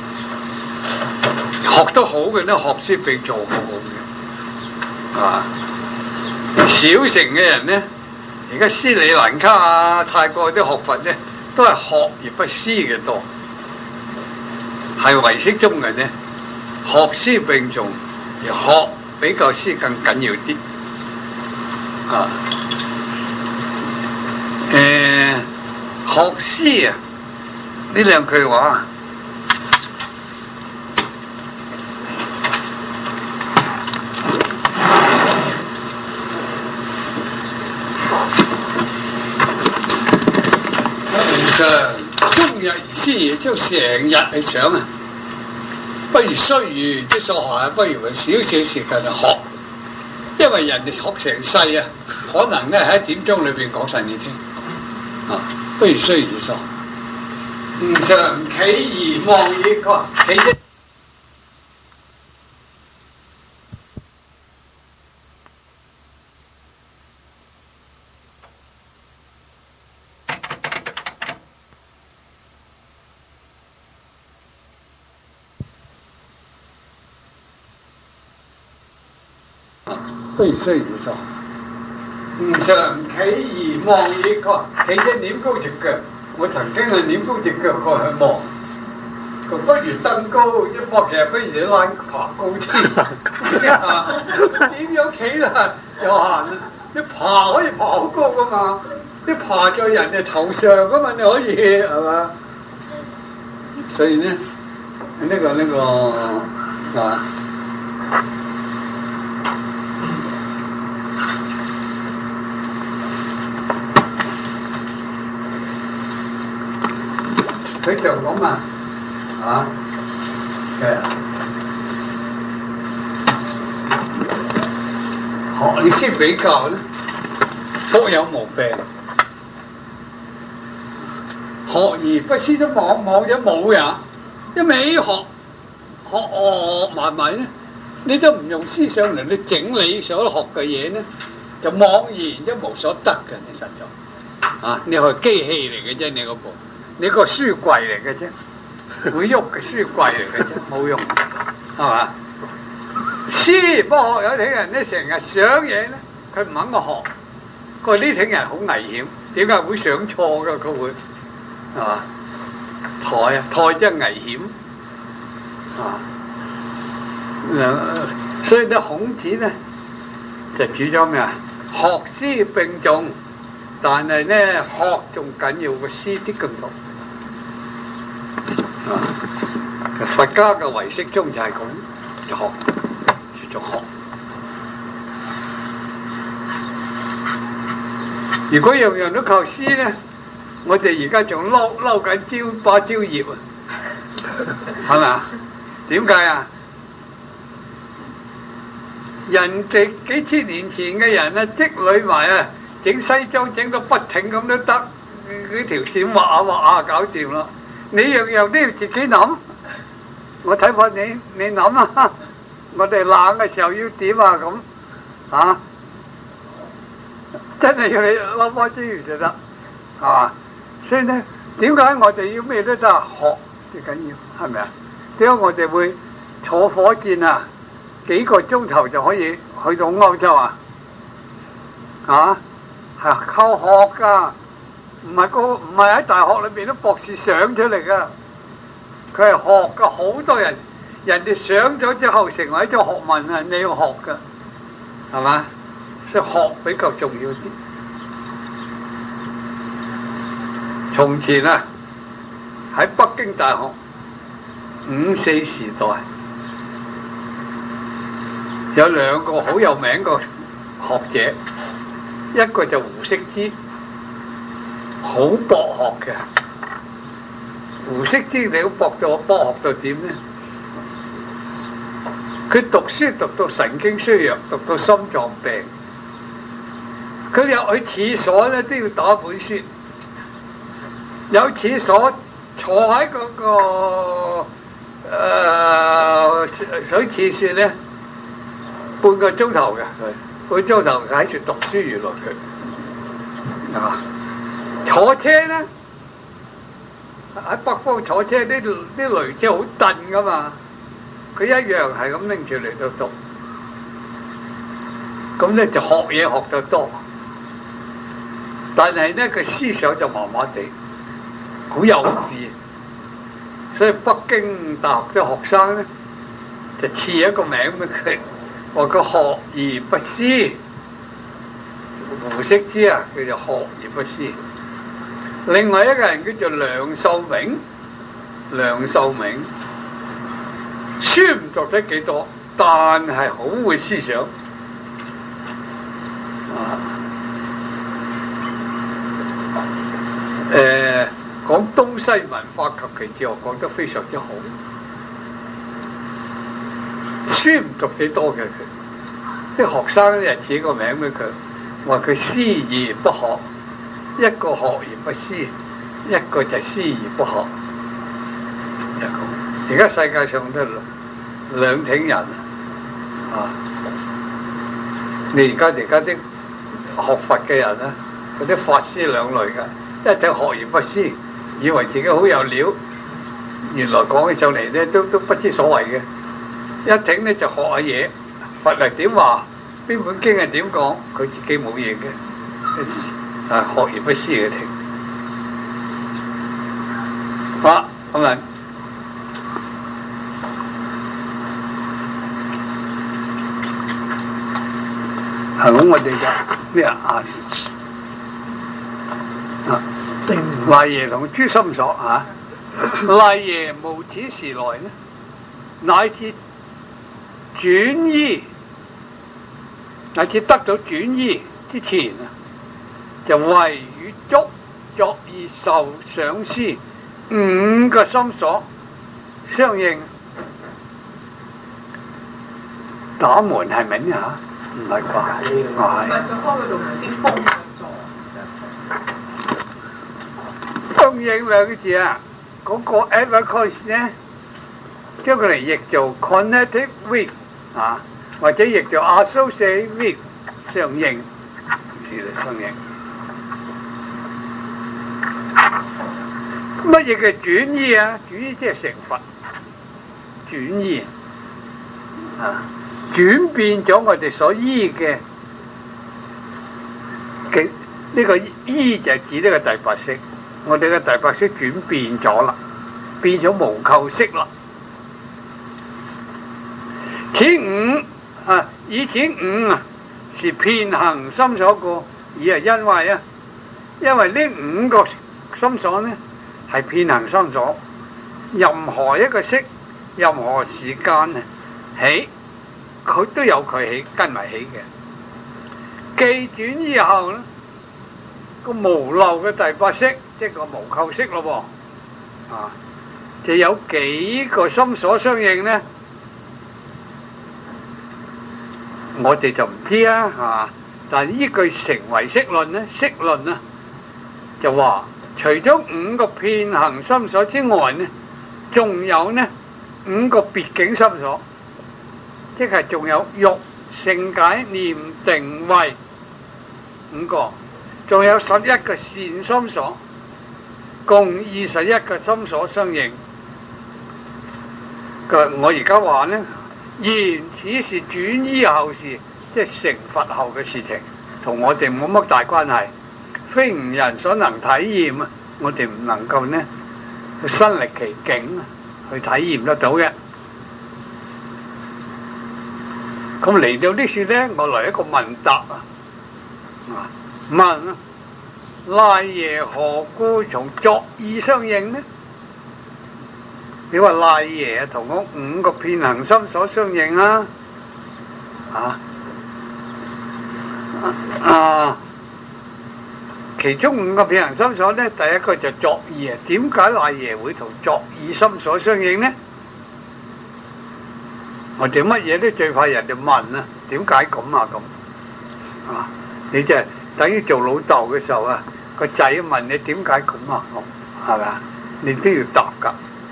S1: 學得好嘅呢，學思並重好好嘅，啊，小乘嘅人呢，而家斯里蘭卡啊、泰國啲學佛呢，都係學而不思嘅多，係唯識宗嘅呢，學思並重。而學比較思更緊要啲，啊，學思啊，呢兩句話，常終日而思，即係成日去想啊。不如須臾之所學，不如用少少時間去學，因為人哋學成世啊，可能咧喺1點鐘裏邊講晒你聽，啊，不如須臾之所學。吾常企而望以確，企一不如須臾之所。吾常企而望以確，企一踮高隻腳。我曾經係踮高隻腳過去望，佢不如登高一搏，其實不如你拉爬高啲。點樣企啦？有限，你爬可以爬好高噶嘛？你爬在人哋頭上噶嘛？你可以係嘛？所以呢，呢個啊。佢就講啊，學你先比較咧，都有毛病。學而不思都望咗冇呀，一味學埋埋咧，你都唔用思想嚟你整理所學嘅嘢咧，就茫然都無所得嘅，你實在啊，你係機器嚟嘅啫，你嗰部。你個書櫃嚟嘅啫，會喐嘅書櫃嚟嘅啫，冇用，係嘛？思而不學，有啲人咧成日想嘢咧，佢唔肯學，佢話呢種人好危險，點解會想錯噶？佢會係嘛？台真係危險啊！所以咧，孔子咧就主張咩啊？學思並重。但係咧，學仲緊要過思啲咁多。佛家嘅唯識宗就係咁，就學，繼續學。如果樣樣都靠思咧，我哋而家仲撈緊芭蕉葉啊，係咪啊？點解啊？人哋幾千年前嘅人啊，積累埋啊！整西裝整到不停咁都得，嗰條線畫下搞掂啦。你樣樣都要自己諗，我睇法你諗啊。我哋冷嘅時候要點啊咁啊？真係要你攞波資源就得，係嘛？所以咧，點解我哋要咩都得學最緊要係咪啊？點解我哋會坐火箭啊？幾個鐘頭就可以去到歐洲啊？啊？係靠學噶，唔係喺大學裏邊啲博士上出嚟噶，佢係學噶。好多人哋上咗之後成為一種學問啊，你要學噶，係嘛？所以學比較重要啲。從前啊，喺北京大學5、4時代，有2個好有名嘅學者。一個就胡適之，好博學嘅。胡適之你都博學到點呢？佢讀書讀到神經衰弱，讀到心臟病， 佢入去廁所咧都要打本書，有廁所坐喺嗰個水廁所咧半個鐘頭嘅，半個鐘頭喺度讀書，原來佢啊坐車咧喺北方坐車啲雷車好燉噶嘛，佢一樣係咁拎住嚟到讀，咁咧就學嘢學得多，但係咧佢思想就麻麻地，好幼稚，所以北京大學啲學生咧就賜一個名俾佢，話佢學而不思，胡適之啊，叫做學而不思。另外一個人叫做梁漱溟，梁漱溟書唔讀得幾多，但係好會思想。講東西文化及其哲學講得非常之好，書唔讀幾多嘅佢，啲學生咧就賜個名俾佢，話佢思而不學。一個學而不思，一個就思而不學。而家世界上都兩挺人啊！你而家啲學佛嘅人咧，嗰啲法師兩類嘅，一挺學而不思，以為自己好有料，原來講起上嚟咧都不知所謂嘅。一挺咧就學下嘢，佛係點話，邊本經係點講，佢自己冇嘢嘅。啊，學而不思嘅聽，好咁啊！係咁，我哋就咩啊？賴爺同朱心所啊，賴爺無始時來呢，乃至轉依，乃至得到轉依之前啊。就為與觸作意受想思五個心所相應，打門係咪啊？唔係啩？係。相應兩個字啊，嗰個 adverse 咧，將佢嚟譯做 connected with 啊，或者譯做 associate with 相應，是啦，相應。乜嘢嘅轉依啊？轉依即係成佛，轉依啊，轉變咗我哋所依嘅呢個依就係指呢個第八識，我哋嘅第八識轉變咗啦，變咗無垢識啦。此五啊，以此五啊是遍行心所故，而係因為呢五個心所呢係遍行心所，任何一個識，任何時間起，佢都有佢起，跟埋起嘅。既轉以後呢個無漏嘅第八識，即係個無垢識咯噃，啊，就有幾個心所相應呢？我哋就唔知啊，啊，但係依據成唯識論呢，識論呢就話，除咗五個遍行心所之外呢，仲有呢五個別境心所，即係仲有欲、勝解、念、定、慧五個，仲有11個善心所，共21個心所相應。我而家話呢，言此是轉依後事，即係成佛後嘅事情，同我哋冇乜大關係，非吾人所能體驗啊！我哋唔能夠呢去身歷其境去體驗得到嘅。咁嚟到呢處呢，我來一個問答啊！問賴爺何故從作意相應呢？你話賴爺同嗰五個遍行心所相應啊？其中五個遍行心所呢，第一個就作意啊。點解賴爺會同作意心所相應呢？我哋乜嘢都最怕人哋問啊，點解咁啊咁？你就係等於做老豆嘅時候啊，個仔問你點解咁啊，係咪啊？你都要答㗎。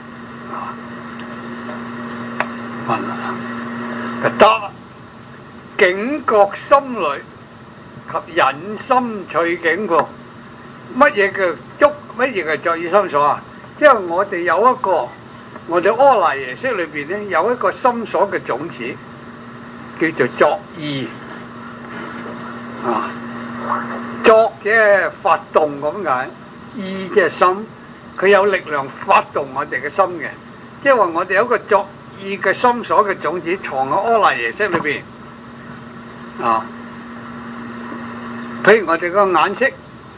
S1: 問啊，答警覺心裏及引心取境喎。乜嘢叫捉？乜嘢係作意心所啊？即係我哋有一個，我哋阿賴耶識裏邊咧有一個心所嘅種子，叫做作意啊。作嘅發動咁解，意嘅心，佢有力量發動我哋嘅心嘅。即係話我哋有一個作意嘅心所嘅種子藏喺阿賴耶識裏邊啊。譬如我哋個眼識。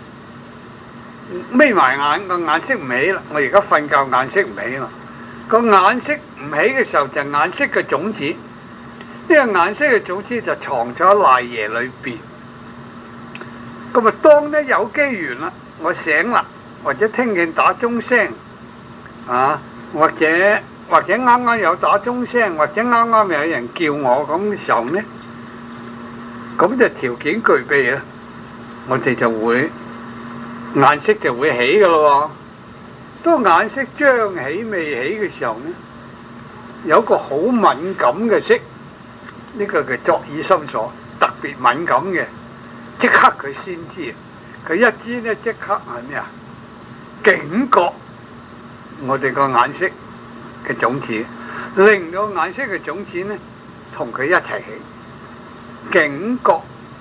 S1: 眯埋眼個眼識唔起啦，我而家瞓覺眼識唔起啦。個眼識唔起嘅時候就眼識嘅種子，呢個眼識嘅種子就藏咗喺賴耶裏邊。咁啊，當咧有機緣啦，我醒啦，或者聽見打鐘聲啊，或者啱啱有打鐘聲，或者啱啱有人叫我咁嘅時候咧，咁就條件具備啦，我哋就會。眼識就會起噶咯。當眼識張起未起嘅時候呢，有個好敏感嘅識，呢個叫作意心所，特別敏感嘅，即刻佢先知，佢一知呢即刻係咩啊？警覺我哋個眼識嘅種子，令到眼識嘅種子呢同佢一齊起，警覺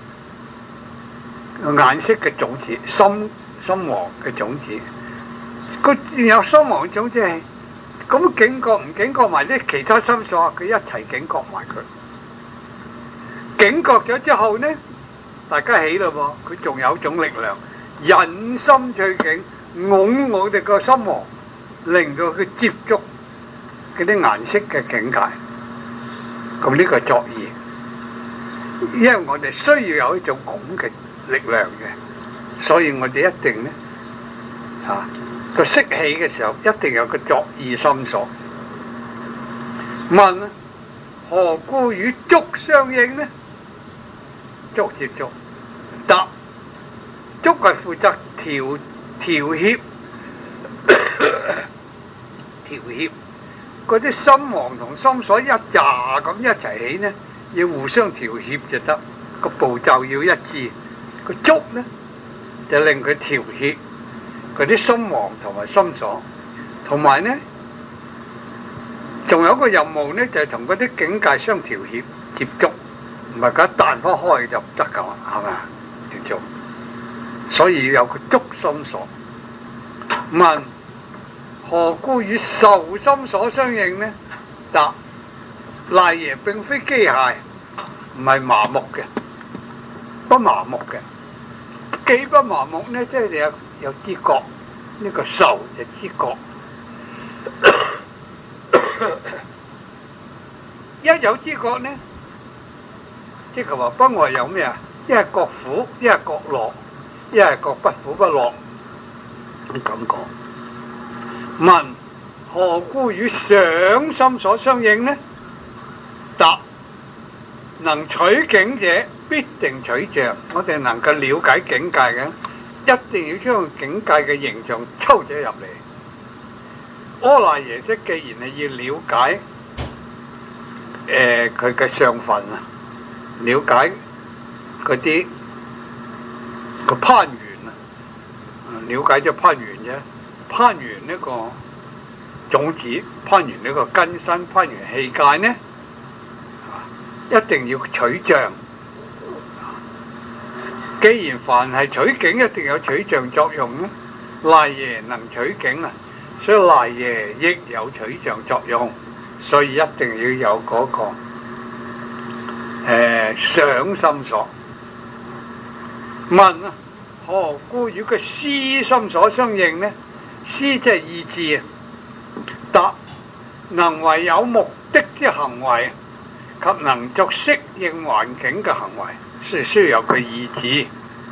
S1: 眼識嘅種子心王嘅種子，個有心王嘅種子係咁警覺唔警覺埋啲其他心所，佢一齊警覺埋佢。警覺咗之後呢，大家起咯噃，佢仲有種力量，引心取境，拱我哋個心王，令到佢接觸嗰啲顏色嘅境界。咁呢個作意，因為我哋需要有一種咁嘅力量嘅，所以我哋一定呢個識起嘅時候，一定有個作意心所。問何故與觸相應呢？觸接觸，答觸係負責調協嗰啲心王同心所一紮咁一齊起呢，要互相調協就得，個步驟要一致。個觸呢就令佢調協嗰啲心王同埋心所，同埋呢仲有一個任務呢，就係同嗰啲境界相調協接觸，唔係佢彈翻開就唔得噶啦，係咪啊？叫做，所以要有個觸心所。問何故與受心所相應呢？答賴耶並非機械，唔係麻木嘅，不麻木嘅。既不麻木呢，即係有知覺，呢個受就知覺。一有知覺呢，即係話不外有咩啊？一係覺苦，一係覺樂，一係覺不苦不樂。咁講。問何故與想心所相應呢？答能取境者必定取象。我哋能夠了解境界嘅，一定要將境界嘅形象抽咗入嚟。阿賴耶識既然係要了解佢嘅相分啊，了解嗰啲個攀緣啊，了解咗攀緣啫，攀緣呢個種子，攀緣呢個根身，攀緣器界呢，一定要取象。既然凡係取境一定有取象作用呢，賴耶能取境啊，所以賴耶亦有取象作用，所以一定要有嗰個想心所。問啊，何故與個思心所相應呢？思即係意志啊。答能為有目的之行為及能作適應環境嘅行為，是需要有個意志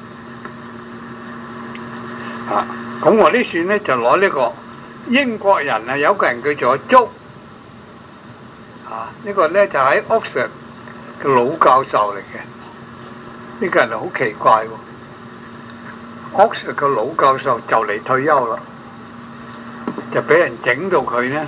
S1: 啊。咁我呢算呢就攞呢個英國人啊，有個人叫做竹啊，呢個呢就喺 Oxford 嘅老教授嚟嘅。呢個人好奇怪喎， Oxford 個老教授就嚟退休啦，就俾人整到佢呢，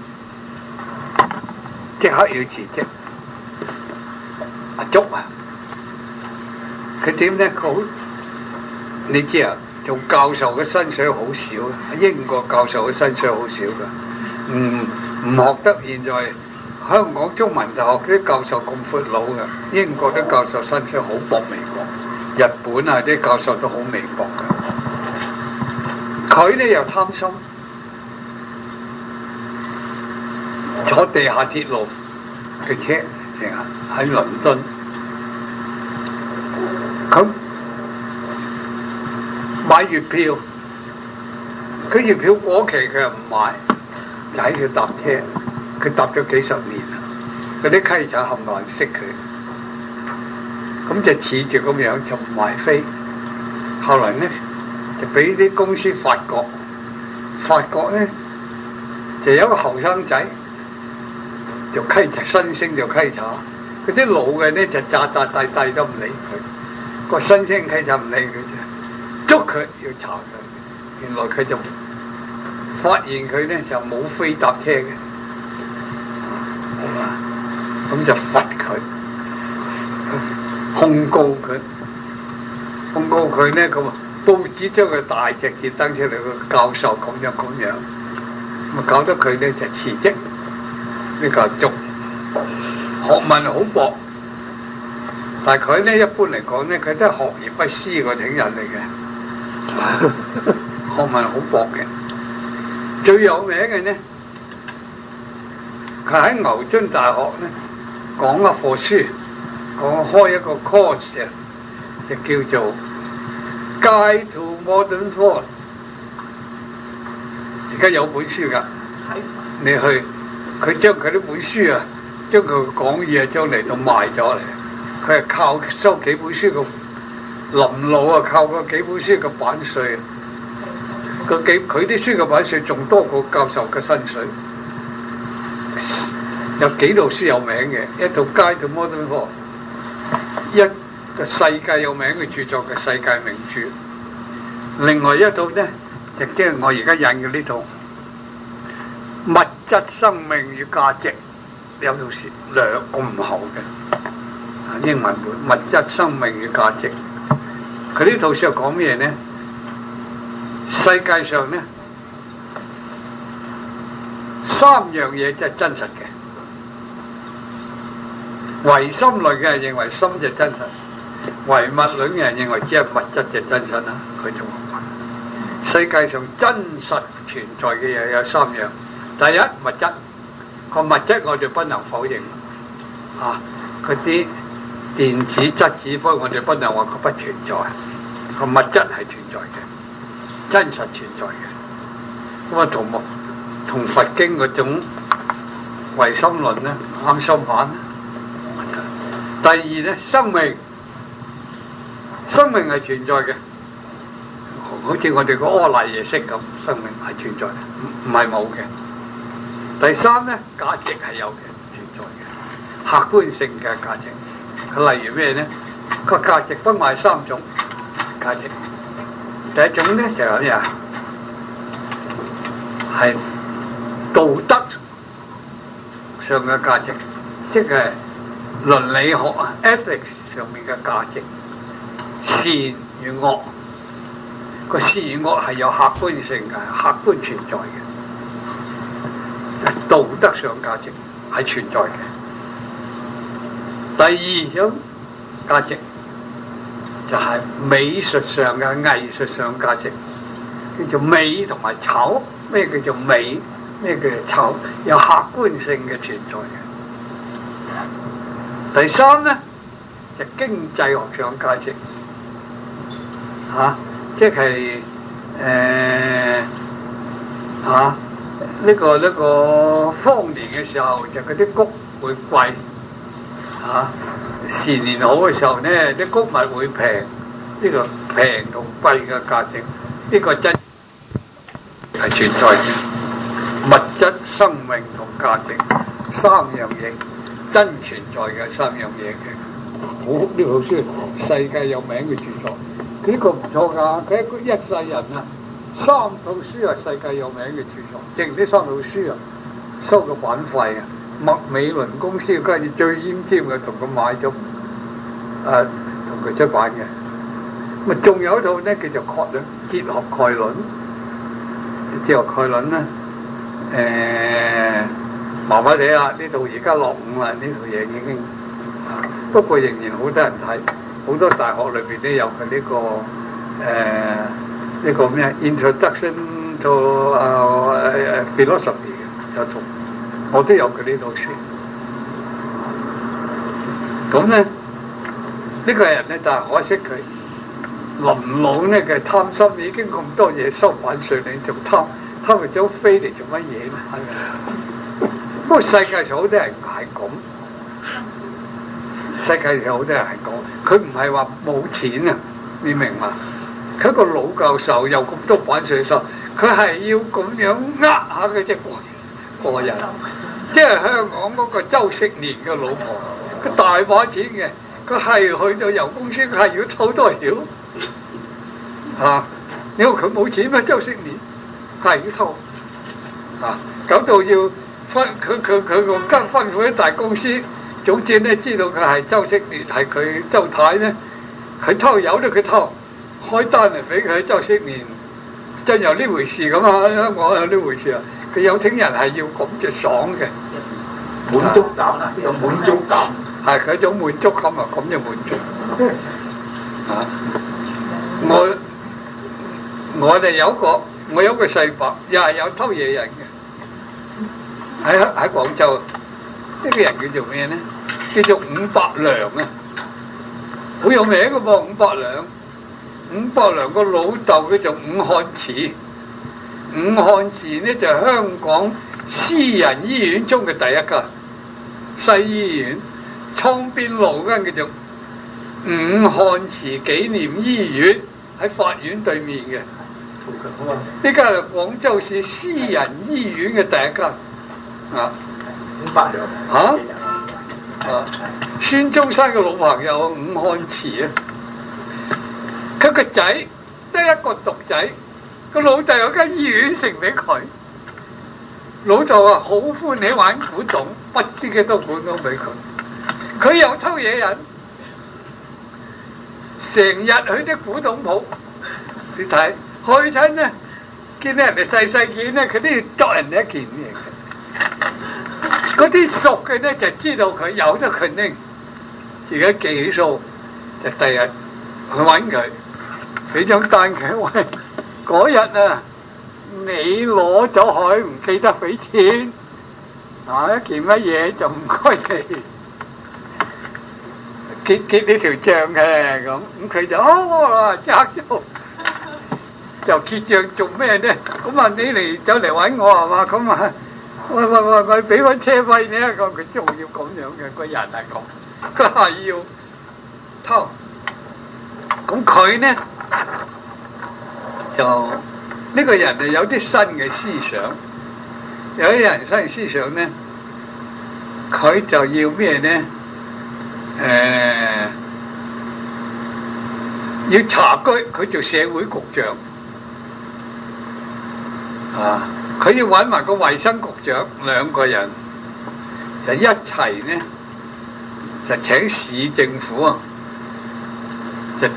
S1: 即刻要辭職。阿竹啊，佢點呢？佢好，你知啊，做教授嘅薪水好少啊，英國教授嘅薪水好少噶，唔學得現在香港中文大學啲教授咁闊佬嘅，英國啲教授薪水好薄微薄。日本啊啲教授都好微薄嘅，佢呢又貪心，坐地下鐵路嘅車成日喺倫敦，咁買月票，佢月票過期佢又唔買，就喺度搭車，佢搭咗幾十年啦，嗰啲稽查冚唪唥識佢。咁就似住咁樣就唔買飛，後來呢就俾啲公司發覺呢就有一個後生仔就稽查新星就稽查，嗰啲老嘅呢就詐諦都唔理佢，個新星稽查唔理佢啫，捉佢要查佢，原來佢就發現佢呢就冇飛搭車嘅，咁就罰佢。控告佢呢，咁報紙將佢大隻字登出嚟，個教授咁樣，咁搞得佢呢就辭職。呢個足學問好薄，但係佢呢一般嚟講呢，佢都係學而不思個挺人嚟嘅，學問好薄嘅。最有名嘅呢，佢喺牛津大學呢講一課書。我開一個 course 啊，就叫做 Guide to Modern Thought。而家有本書㗎，你去佢將佢呢本書啊，將佢講嘢將嚟到賣咗嚟。佢係靠收幾本書嘅臨老啊，靠嗰幾本書嘅版稅。佢啲書嘅版稅仲多過教授嘅薪水。有幾套書有名嘅，一套 Guide to Modern Thought。一個世界有名嘅著作嘅世界名著，另外一套呢就即係我而家引嘅呢套《物質生命與價值》，有套書兩咁厚嘅英文本《物質生命與價值》。佢呢套書講咩呢？世界上呢三樣嘢即係真實嘅。唯心論嘅人認為心就真實，唯物論嘅人認為只係物質就真實啦。佢仲話世界上真實存在嘅嘢有三樣，第一物質，個物質我哋不能否認啊，嗰啲電子質子科我哋不能話佢不存在，個物質係存在嘅，真實存在嘅。咁啊同佛經嗰種唯心論咧啱相反。第二咧，生命係存在嘅，好似我哋個阿賴耶識咁，生命係存在，唔係冇嘅。第三咧，價值係有嘅，存在嘅，客觀性嘅價值。例如咩咧？個價值分為三種價值。第一種咧就係咩啊？係道德上嘅價值，即係倫理學啊 ethics 上面嘅價值，善與惡，個善與惡係有客觀性嘅，客觀存在嘅，道德上價值係存在嘅。第二種價值就係美術上嘅藝術上價值，叫做美同埋醜。咩叫做美？咩叫做醜？有客觀性嘅存在嘅。第三咧就經濟學上價值，即係呢個荒年嘅時候就嗰啲穀會貴，時年好嘅時候咧啲穀物會平，呢個平同貴嘅價值，呢個真係存在嘅。物質、生命同價值三樣嘢。真存在嘅三樣嘢嘅，好呢套書世界有名嘅著作。 呢個唔錯㗎，佢一世人啊，3套書係世界有名嘅著作，淨呢3套書啊收個版費啊，麥美倫公司嗰陣最奄尖嘅同佢買咗，同佢出版嘅。咁啊，仲有一套咧叫做哲學概論，哲學概論咧，麻麻地啦，呢度而家落伍啦，呢套嘢已經，不過仍然好多人睇，好多大學裏邊都有佢呢個咩 Introduction to Philosophy 有套，我都有佢呢套書。咁咧，呢個人咧，但係可惜佢臨老咧，佢貪心，已經咁多嘢收版稅，你仲貪佢走飛嚟做乜嘢咧？係咪？不過世界上好多人係咁，世界上好多人係咁，佢唔係話冇錢啊，你明嘛？佢個老教授有咁多版稅收，佢係要咁樣下佢隻個人，即係香港嗰個周惜年嘅老婆，佢大把錢嘅，佢係去到油公司，佢係要偷多少啊？因為佢冇錢咩？周惜年係要偷啊，搞到要分佢個間分佢啲大公司，總之咧知道佢係周惜年，係佢周太咧，佢偷有得佢偷。開單嚟俾佢周惜年，真有呢回事咁啊！香港有呢回事啊！佢有錢人係要咁就爽嘅，
S2: 滿足感啊，有滿足感，
S1: 係佢種滿足感啊，咁就滿足啊！我哋有個細伯，又係有偷嘢人嘅，喺廣州，呢個人叫做咩咧？叫做伍伯良啊，好有名嘅噃，伍伯良。伍伯良個老豆叫做伍漢慈，伍漢慈呢就係香港私人醫院中嘅第一間西醫院，倉邊路間叫做伍漢慈紀念醫院，喺法院對面嘅。呢間係廣州市私人醫院嘅第一間啊。
S2: 伍伯良
S1: 孫中山嘅老朋友伍漢慈啊。佢個仔得一個獨仔，個老豆有間醫院承俾佢，老豆啊好歡喜玩古董，不知幾多古董俾佢，佢又偷嘢人，成日去啲古董鋪，你睇去親呢，見到人哋細細件呢，佢都要捉人哋一件嘢，嗰啲熟嘅呢就知道佢有得佢拎，自己記起數，就第日去揾佢。俾張單佢，喂，嗰日啊，你攞咗佢唔記得俾錢，一件乜嘢就唔該你結呢條帳嘅咁佢就揸咗就結帳做咩咧？咁啊，你嚟走嚟揾我係嘛？咁啊，喂，俾翻車費你啊！佢仲要咁樣嘅，個人係咁，佢係要偷。咁佢呢就呢個人就有啲新嘅思想，有啲人新嘅思想呢，佢就要咩呢？要茶居，佢做社會局長啊，佢要揾埋個衛生局長，兩個人就一齊呢，就請市政府啊，就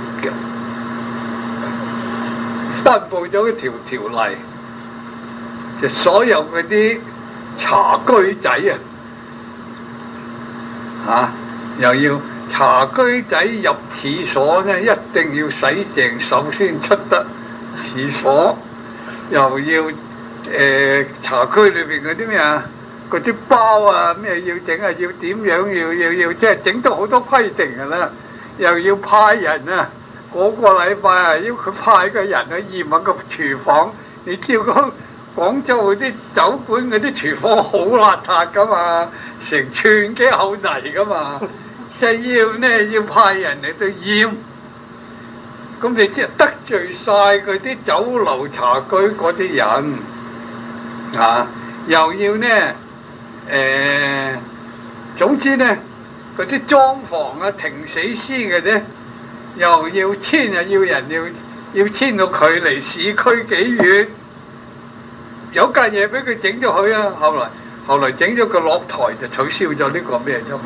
S1: 頒布咗一條條例，就所有嗰啲茶居仔又要茶居仔入廁所呢，一定要洗淨手先出得廁所，又要茶居裏邊嗰啲咩啊，嗰啲包啊咩要整啊，要點樣要即係整到好多規定㗎啦，又要派人啊。嗰個禮拜啊，要佢派個人去驗下個廚房。你知講廣州嗰啲酒館嗰啲廚房好邋遢噶嘛，成寸幾厚泥噶嘛，即係要派人嚟到驗。咁你即係得罪晒嗰啲酒樓茶居嗰啲人啊，又要呢總之呢嗰啲裝潢啊、停死屍嘅啫。 又要遷又要人要遷到距離市區幾遠，有間嘢俾佢整咗佢啊！後來整咗個落台就取消咗呢個咩啫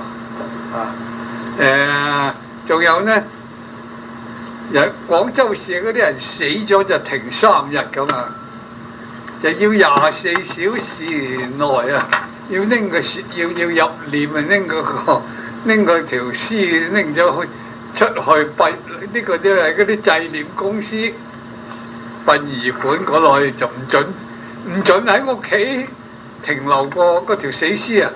S1: 嘛仲有呢，有廣州市嗰啲人死咗就停3日咁啊，就要24小時內啊，要拎個要入殮啊，拎個條屍拎咗去出去殯，呢個都係嗰啲祭殮公司殯儀館嗰度就唔准喺屋企停留過嗰條死屍啊！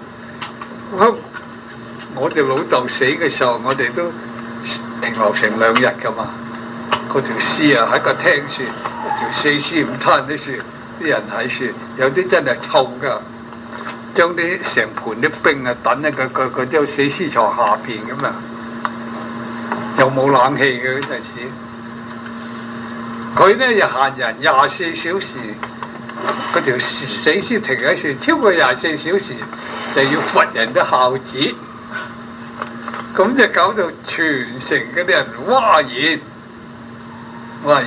S1: 我哋老豆死嘅時候，我哋都停留成2日噶嘛。嗰條屍啊喺個廳處，條死屍唔攤啲樹，啲人喺樹，有啲真係臭噶，將啲成盤啲冰啊等喺個張死屍床下邊咁啊，又冇冷氣嘅嗰陣時，佢呢就限人24小時。嗰條死屍停喺樹，超過24小時就要罰人嘅孝子，咁就搞到全城嗰啲人嘩然，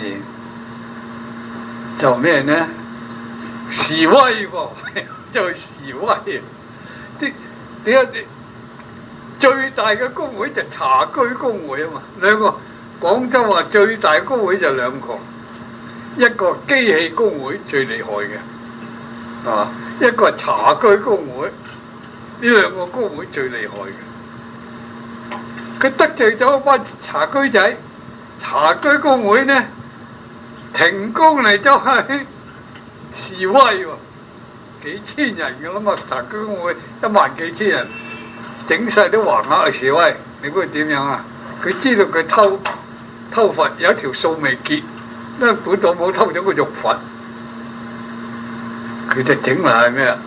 S1: 就咩呢？示威喎，就示威。點解最大嘅工會就茶居工會啊嘛？兩個廣州話最大工會就2個。一個機器工會最厲害嘅，一個茶居工會，呢2個工會最厲害嘅。佢得罪咗一班茶居仔，茶居工會呢停工嚟就係示威喎，幾千人㗎啦嘛，茶居工會1萬幾千人，整晒啲橫額去示威，你估佢點樣啊？佢知道佢偷罰有一條數未結。因為本島冇偷咗個玉佛，佢就整埋係咩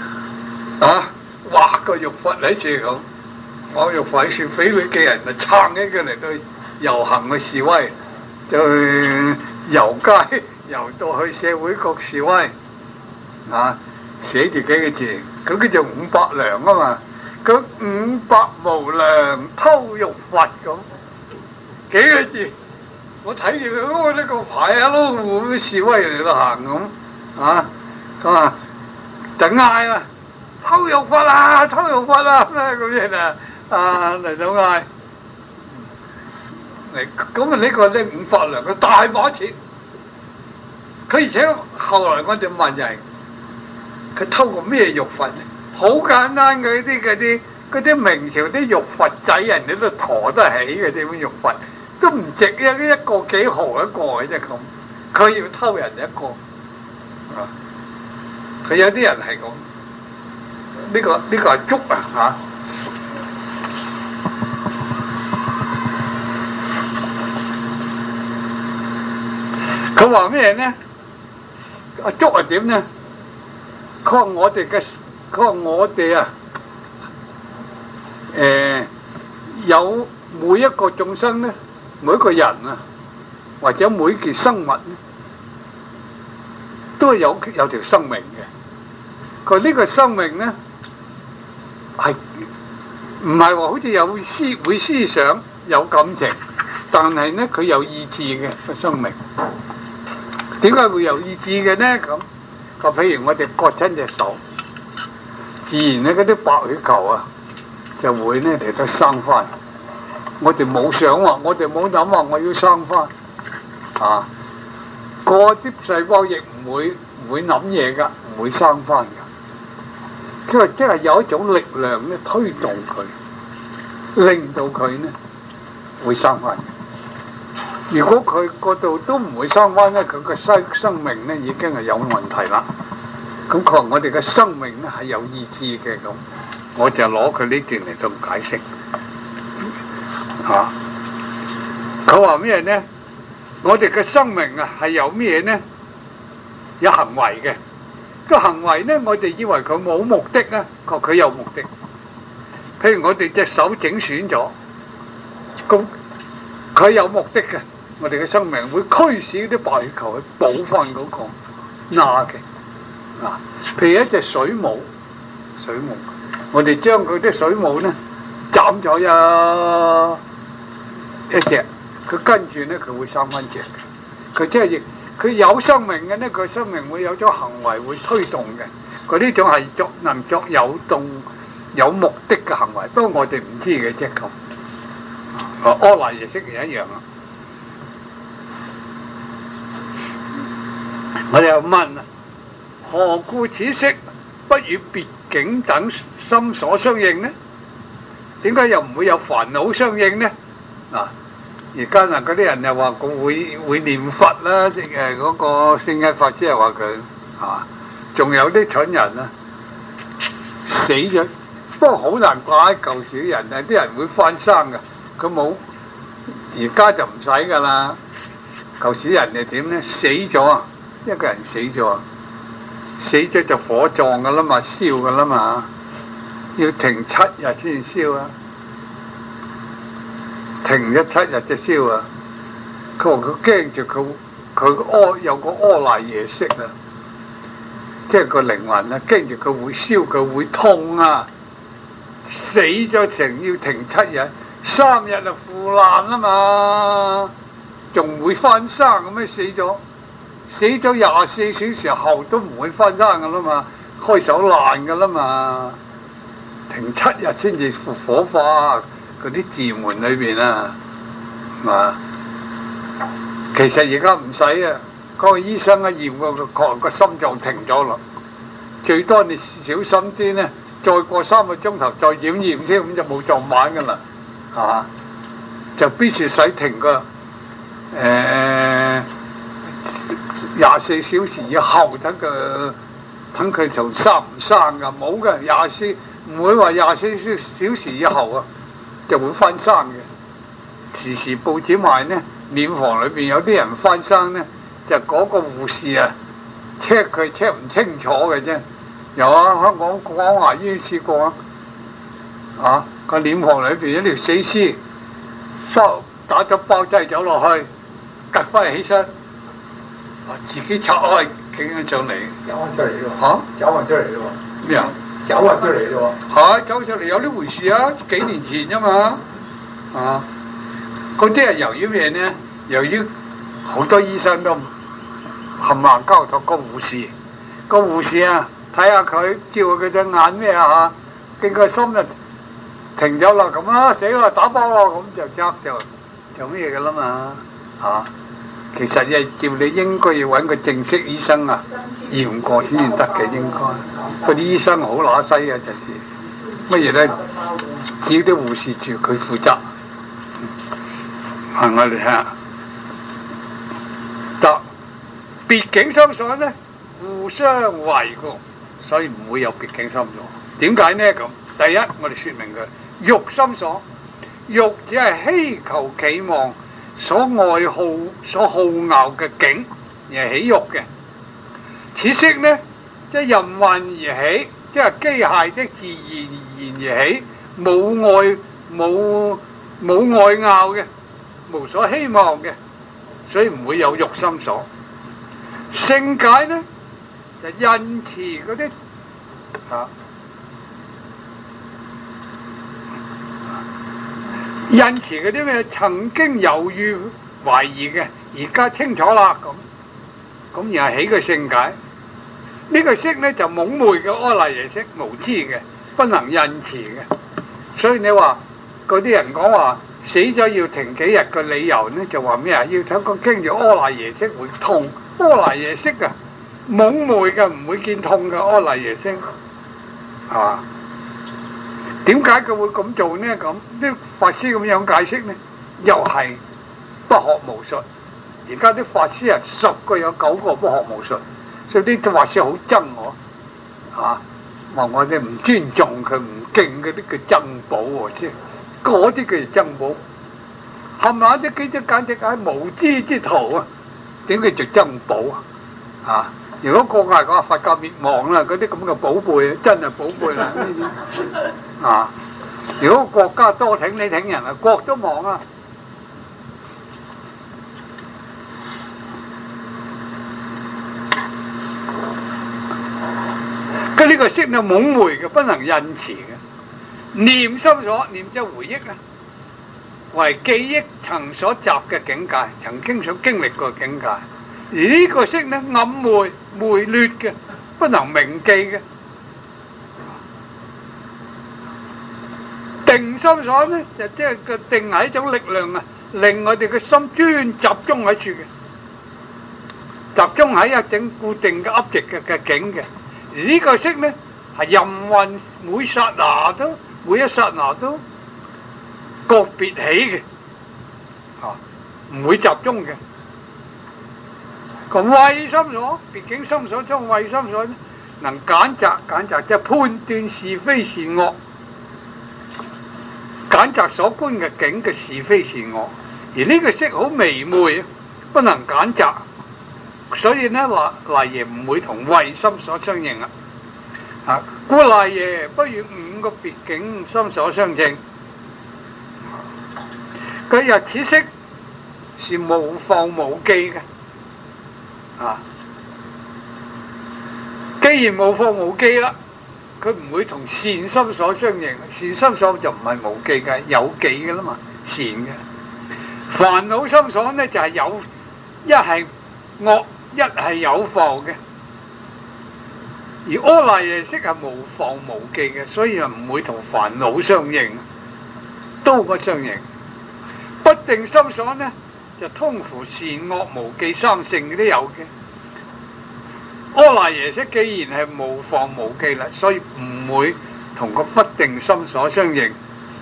S1: 畫個玉佛喺處咁，畫玉佛喺處，匪女嘅人就撐起佢嚟到遊行嘅示威，就遊街遊到去社會局示威，寫住幾個字，咁叫做500兩啊嘛，佢500無量偷玉佛咁，幾個字。我睇住佢呢個牌啊，都示威嚟到行咁，就嗌啦，偷玉佛啊，偷玉佛啊，咁樣嚟到嗌，咁呢個呢500兩佢大把錢，佢而且後來我哋問人，佢偷過咩玉佛呢？好簡單嘅嗰啲明朝啲玉佛仔，人哋都陀得起嘅啲玉佛。都唔值一個幾毫一個嘅啫咁，佢要偷人一個，佢有啲人係咁，呢個係捉啊佢話咩呢？捉係點呢？佢話我哋啊，有每一個眾生呢。每一個人啊，或者每件生物咧，都係有條生命嘅。佢呢個生命咧，係唔係話好似有會思想、有感情，但係咧佢有意志嘅個生命。點解會有意志嘅呢？咁譬如我哋割親隻手，自然咧嗰啲白血球啊，就會咧嚟到生翻。我哋冇想話，我哋冇諗話我要生翻，嗰啲細胞亦唔會諗嘢噶，唔會生翻噶。佢話即係有一種力量咧推動佢，令到佢呢會生翻。如果佢嗰度都唔會生翻咧，佢個生命咧已經係有問題啦。咁佢話我哋嘅生命咧係有意志嘅，咁我就攞佢呢段嚟到解釋。佢話咩呢？我哋嘅生命啊係有咩呢？有行為嘅。個行為呢，我哋以為佢冇目的啊，佢有目的。譬如我哋隻手整損咗，咁佢有目的嘅。我哋嘅生命會驅使啲白血球去補翻嗰個罅嘅。譬如一隻水母，我哋將佢啲水母呢斬咗一隻， 佢跟住咧佢會生翻隻，佢即係佢有生命嘅咧，佢生命會有咗行為會推動嘅，佢呢種係能作有動有目的嘅行為，不過我哋唔知嘅啫咁。阿賴耶識係一樣啊！我哋又問啊，何故此識不與別境等心所相應呢？點解又唔會有煩惱相應呢？嗱，而家嗱嗰啲人又話佢會念佛啦，即係嗰個聖一法師又話佢啊，仲有啲蠢人啊，死咗，不過好難怪舊時啲人啊，啲人會翻生噶，佢冇，而家就唔使噶啦。舊時人係點咧？死咗，一個人死咗就火葬噶啦嘛，燒噶啦嘛，要停7日先燒啊，停咗7日就燒啊。佢話佢驚住佢有個阿賴耶識啊，即係個靈魂啊，驚住佢會燒，佢會痛啊，死咗要停7日，3日就腐爛啊嘛，仲會翻生咁樣死咗24小時後都唔會翻生噶啦嘛，開手爛噶啦嘛，停7日先至火化嗰啲寺門裏邊啊，嘛，其實而家唔使啊，嗰個醫生一驗個心臟停咗啦，最多你小心啲咧，再過3個鐘頭再驗添，咁就冇撞板噶啦，啊，就必須使停個24小時以後等佢仲生唔生噶，冇嘅24唔會話24小時以後啊就會翻生嘅。時報紙賣呢，殮房裏邊有啲人翻生呢，就嗰個護士啊 check 佢 check 唔清楚嘅啫。有啊，香港廣華醫院試過啊，個殮房裏邊有條死屍，打咗包劑走落去，趌翻起身。自己拆開，傾咗上嚟，走翻出嚟咯。嚇，走翻出嚟咯。咩啊？走翻出嚟咯。係走出嚟有呢回事啊！幾年前啫嘛。啊，嗰啲係由於咩呢？由於好多醫生都冚唪唥交託個護士啊，睇下佢照佢隻眼咩啊嚇，見佢心就停咗啦，咁啦死啦打包咯，咁就咩嘅啦嘛嚇。其實係叫你應該要揾個正式醫生啊，驗過先至得嘅應該。嗰啲醫生好乸西啊，就係乜嘢咧？只要啲護士住佢負責。我哋睇下，得別境心所咧，互相違過，所以唔會有別境心所。點解呢？咁第一，我哋說明佢欲心所，欲只係希求期望。所愛好、所好樂嘅境而係喜欲嘅，此識呢，即係任運而起，即係機械的自然而起，冇愛拗嘅，無所希望嘅，所以唔會有欲心所。聖解呢，就印持嗰啲印持嗰啲咩曾經猶豫懷疑嘅，而家清楚啦咁而係起個聖解。呢個識咧就懵昧嘅阿賴耶識，無知嘅，不能印持嘅。所以你話嗰啲人講話死咗要停幾日嘅理由呢，就話咩啊？要睇個經住阿賴耶識會痛，阿賴耶識啊懵昧嘅，唔會見痛嘅阿賴耶識係嘛？點解佢會咁做呢？咁啲法師咁樣解釋呢？又係不學無術。而家啲法師啊，10個有9個不學無術，所以啲法師好憎我話我哋唔尊重佢，唔敬嗰啲叫僧寶喎先，嗰啲叫僧寶。冚唪唥啲幾隻簡直係無知之徒啊！點叫做僧寶啊？如果個個係講佛教滅亡啦，嗰啲咁嘅寶貝真係寶貝啦呢啲啊！如果國家多挺你挺人啊，國都亡啊！佢呢個識係懵昧嘅，不能印持嘅。念心所，念即係回憶啊！ 為記憶曾所集嘅境界，曾經所經歷過嘅境界。而呢個識呢，暗昧昧劣嘅，不能銘記嘅。定心所呢，就即係個定係一種力量啊，令我哋嘅心專集中喺處嘅，集中喺一整固定嘅 object 嘅境嘅。而呢個識呢，係任運每剎那都，每一剎那都個別起嘅，唔會集中嘅。個慧心所，畢竟心所中慧心所呢，能揀擇即係判斷是非善惡。揀擇所觀嘅境嘅是非善惡，而呢個識好微昧，不能揀擇，所以呢話賴爺唔會同慧心所相應啊！故賴爺不與五個別境心所相應。佢日此識是無放無記嘅啊！既然無放無記啦，佢唔會同善心所相應，善心所就唔係無記嘅，有記嘅啦嘛，善嘅。煩惱心所呢就係有，一係惡，一係有放嘅。而阿賴耶識係無放無記嘅，所以就唔會同煩惱相應，都不相應。不定心所呢就通乎善惡無記三性都有嘅。阿賴耶識既然係無放無記啦，所以唔會同個不定心所相應。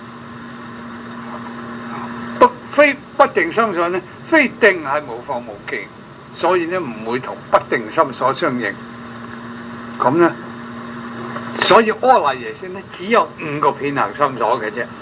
S1: 非不定心所呢，非定係無放無記，所以呢唔會同不定心所相應。咁呢，所以阿賴耶識呢只有五個遍行心所嘅啫。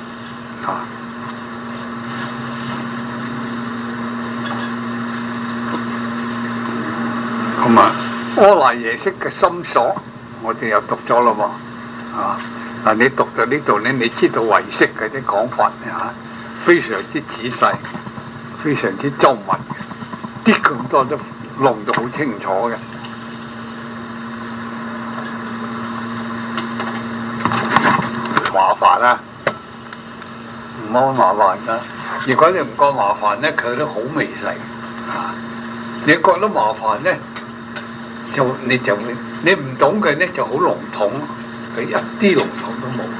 S1: 咁啊。阿賴耶識嘅心所，我哋又讀咗啦喎，嗱你讀到呢度咧，你知道唯識嘅啲講法非常之仔細，非常之周密，啲咁多都弄到好清楚嘅。麻煩啊，唔好麻煩啊！如果你唔覺麻煩咧，佢都好微細啊！你覺得麻煩咧？你唔懂佢咧就好籠統，佢一啲籠統都冇。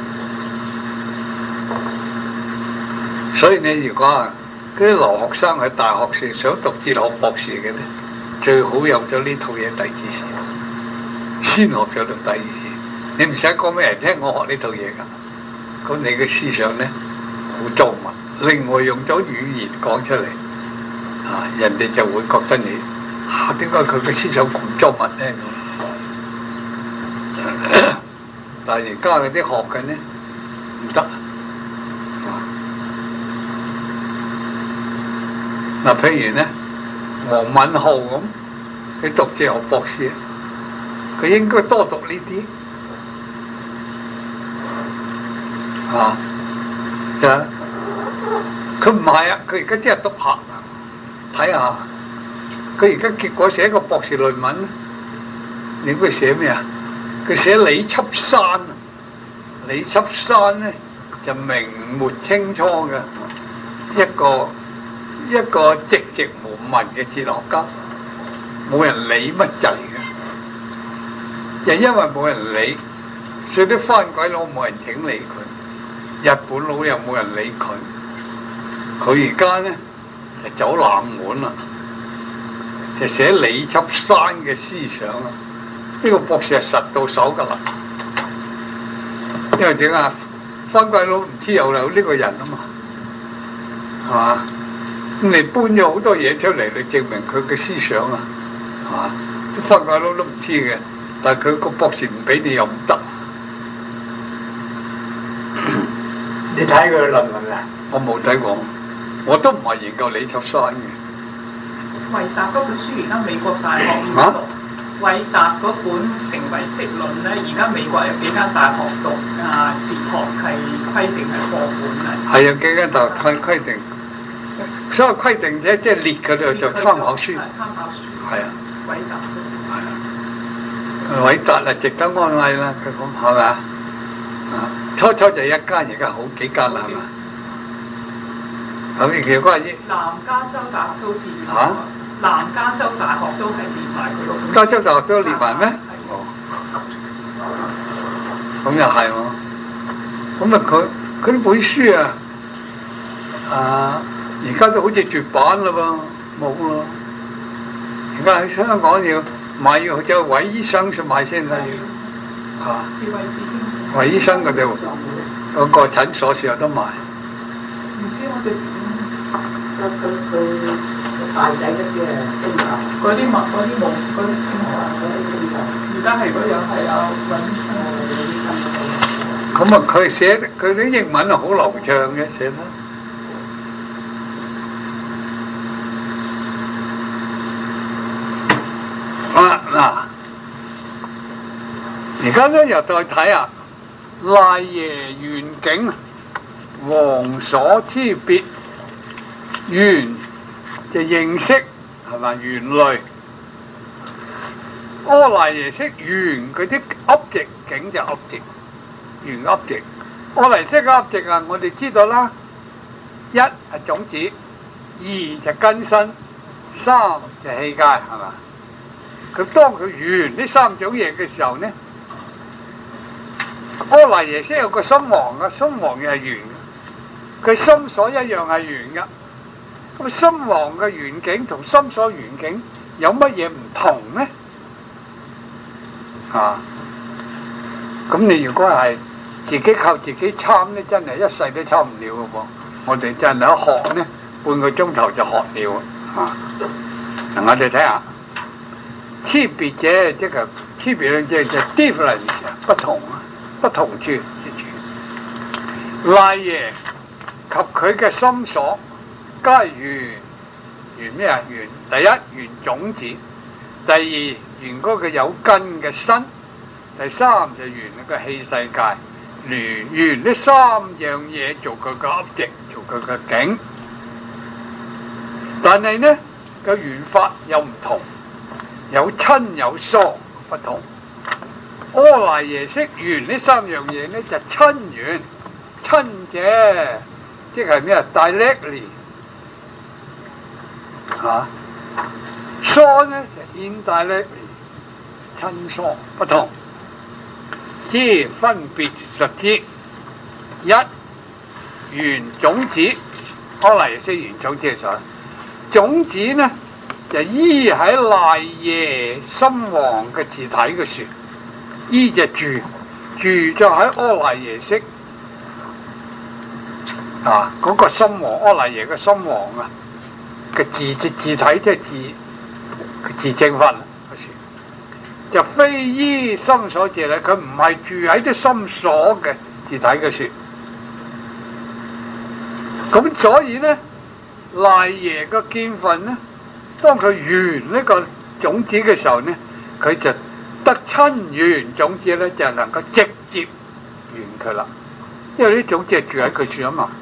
S1: 所以你如果嗰啲留學生喺大學時想讀哲學博士嘅咧，最好有咗呢套嘢第二次，先學咗到第二次。你唔使講俾人聽，我學呢套嘢㗎。咁你嘅思想咧好周密，另外用咗語言講出嚟，人哋就會覺得你。點解佢嘅思想咁周密咧？但係而家嗰啲學嘅呢唔得。嗱，譬如呢，黃敏浩咁，佢讀哲學博士，佢應該多讀呢啲。佢唔係啊，佢而家只係讀下，睇下。佢而家結果寫個博士論文，你估佢寫咩啊？佢寫李輯山啊！李輯山呢就明末清初嘅一個寂寂無聞嘅哲學家，冇人理乜滯嘅，又因為冇人理，所以啲番鬼佬冇人請理佢，日本佬又冇人理佢，佢而家呢就走冷門啦。就寫李輯山嘅思想啊！呢個博士係實到手㗎啦，因為點啊？番鬼佬唔知有呢個人啊嘛，係嘛？咁你搬咗好多嘢出嚟，嚟證明佢嘅思想啊，係嘛？啲番鬼佬都唔知嘅，但係佢個博士唔俾你又唔得。
S2: 你睇佢嘅論文啊？
S1: 我冇睇過，我都唔係研究李輯山嘅。
S4: 韋達嗰本書而家美國大學要讀，韋達嗰本《成唯識論》咧，而家美國有幾間大學讀哲學係規定係課本啊。係啊，幾間大學規定，所謂規定啫，即係列嗰度就參考書。參考書。係啊。韋達。係啊。韋達啊，值得安慰啦，佢講係咪啊？初初就一間，而家好幾間啦，係嘛？
S1: 咁你奇怪啫？
S4: 南加州大學都是南加州大學都係連埋佢個。
S1: 加州大學都連埋咩？哦，咁又係喎。咁啊，佢呢本書而家都好似絕版啦噃，冇咯。而家喺香港要買要走韋醫生去買先得要。韋醫生嗰度嗰個診所先有得賣。
S4: 唔知我哋
S2: 佢大仔嗰啲
S4: 嗰啲墨嗰啲毛嗰啲清華嗰啲而家係嗰樣係
S1: 咁啊，佢寫佢啲英文好流暢嘅寫得。嗱，而家咧又再睇下賴耶園景王所之別，園就認識係咪園類？柯賴耶識園嗰啲噏值，景就噏值，園噏值。柯賴識噏值啊，我哋知道啦，一係種子，二就根身，三就器界，係嘛？佢當佢園呢三種嘢嘅時候呢，柯賴耶識有個心王啊，心王又係園，佢心所一樣係園噶。咁心王嘅園境同心所園境有乜嘢唔同呢？咁你如果係自己靠自己參呢，真係一世都參唔了嘅噃。我哋真係一學呢，半個鐘頭就學了嗱，我哋睇下區別者，即係區別即係 difference 不同不同處之處。賴耶及佢嘅心所，皆緣咩啊？緣第一緣種子，第二緣嗰個有根嘅身，第三就緣嗰個器世界，緣呢三樣嘢做佢嘅 object，做佢嘅境。但係呢個緣法又唔同，有親有疏不同。柯賴耶識緣呢三樣嘢呢就親緣，親者即係咩啊 ？directly 疏呢就 indirectly 親疏不同。之分別述之，一緣種子，柯賴耶識緣種子嘅時候，種子呢就依喺賴耶心王嘅自體嘅說，依就住就喺柯賴耶識嗰個心王，柯賴耶嘅心王嘅自體即係自證法。就非依心所自體，佢唔係住喺啲心所嘅自體嘅說。咁所以呢，賴耶嘅見分呢，當佢緣呢個種子嘅時候呢，佢就得親緣種子咧，就能夠直接緣佢啦。因為呢種子係住喺佢處啊嘛。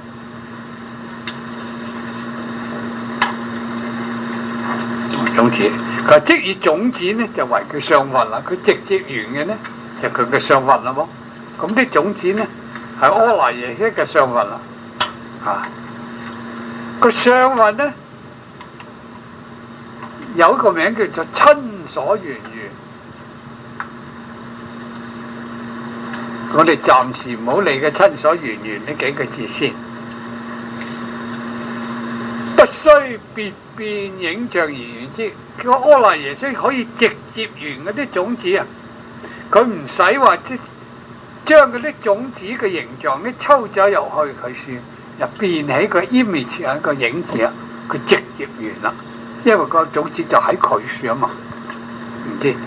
S1: 種子。佢即以種子呢就為佢相法啦，佢直接緣嘅呢就佢嘅相法啦喎。咁啲種子呢係柯賴耶識嘅相法啦，個相法呢有一個名叫做親所緣緣。我哋暫時唔好理嘅親所緣緣呢幾個字先。不須別變影像而緣之，個柯賴耶識可以直接緣嗰啲種子啊！佢唔使話即將嗰啲種子嘅形狀咧抽走入去佢算，就變起個 image 一個影子啊！佢直接緣啦，因為個種子就喺佢處啊嘛，唔知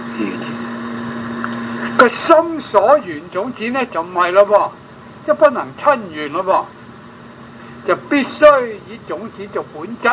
S1: 個心所緣種子咧就唔係咯噃，即不能親緣咯噃。就必須以種子做本質，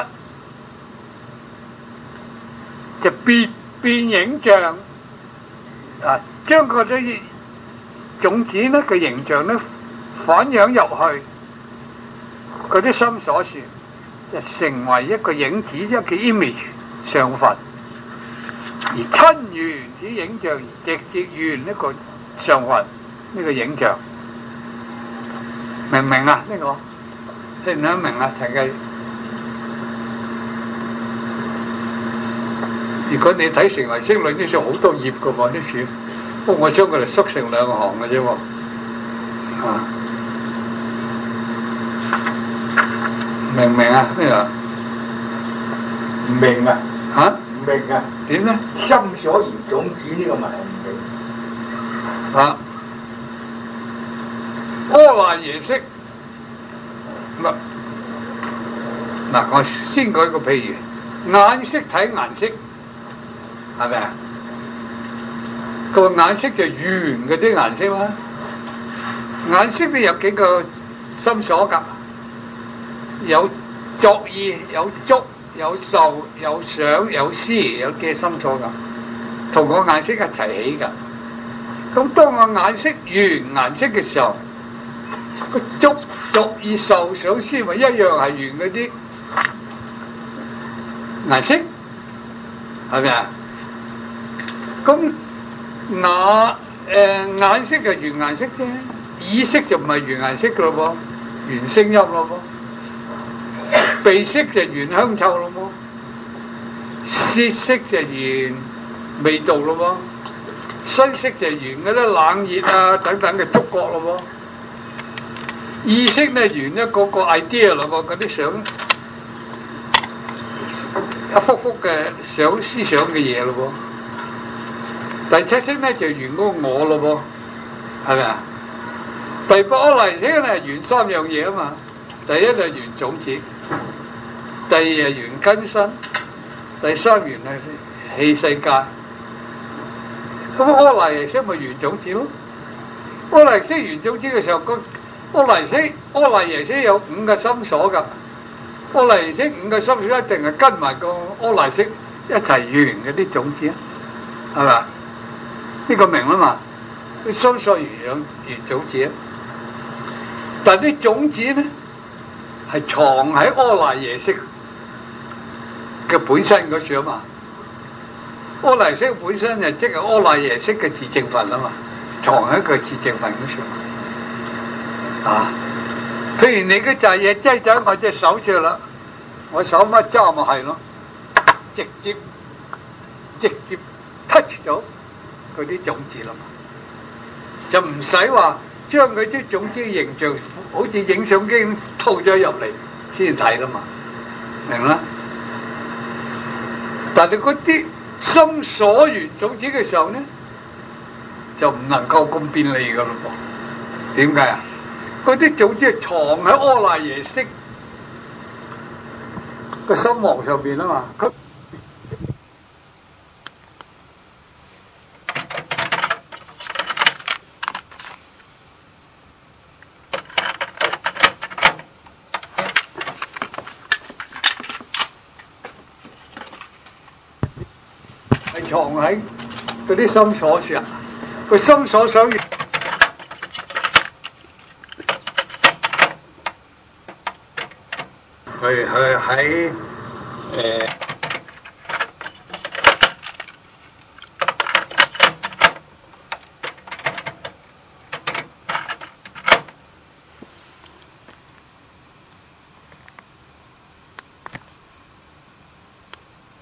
S1: 就別變影像將嗰啲種子呢個形象呢反映入去嗰啲心所處，就成為一個影子，一個 image 相分。而親緣此影像，而直接緣呢個相分，呢個影像，明唔明啊？呢個聽唔聽明啊？陳繼，如果你睇成為識論啲書好多頁㗎喎啲書，不過我將佢哋縮成2行嘅啫喎，明唔明啊？咩啊？
S2: 唔明啊？
S1: 嚇？
S2: 唔明啊？
S1: 點咧？
S2: 心所緣種子呢個問題唔明。
S1: 嚇？阿賴耶識嗱，我先舉個譬如，眼識睇顏色，係咪啊？個眼色就圓嗰啲顏色啦，眼色都有幾個心所㗎，有作意、有觸、有受、有想、有思，有嘅心所㗎，同個眼色一齊起㗎。咁當個眼色圓顏色嘅時候，個觸、作意、受、想、思咪一樣係圓嗰啲顏色，係咪啊？咁眼色就圓顏色啫，耳色就唔係圓顏色噶咯噃，圓聲音咯噃，鼻色就圓香臭咯噃，舌色就圓味道咯噃，身色就圓嗰啲冷熱啊等等嘅觸覺咯噃，意識咧圓一個 idea 咯噃，嗰啲想一幅幅嘅想思想嘅嘢咯噃。第七識咧就圓嗰個我咯噃，係咪啊？第8阿賴耶識咧圓3樣嘢啊嘛，第一就圓種子，第二係圓根身，第3圓係器世界。咁阿賴耶識咪圓種子咯？阿賴耶識圓種子嘅時候，阿賴耶識有5個心所㗎，阿賴耶識5個心所一定係跟埋個阿賴耶識一齊圓嗰啲種子啊，係咪啊？呢個明啦嘛，啲心所圓種子啊，但啲種子咧係藏喺阿賴耶識嘅本身嗰處啊嘛，阿賴耶識本身就即係阿賴耶識嘅自證分啊嘛，藏喺佢自證分嗰處啊。譬如你嗰扎嘢擠咗我隻手上啦，我手乜揸咪係咯，直接 touch 到嗰啲種子啦嘛，就唔使話將佢啲種子形象好似影相機咁套咗入嚟先睇啦嘛，明啦？但係嗰啲心所緣種子嘅時候呢，就唔能夠咁便利噶咯噃。點解啊？嗰啲種子係藏喺阿賴耶識個心王上邊啊嘛，係藏喺嗰啲心所上，個心所想佢喺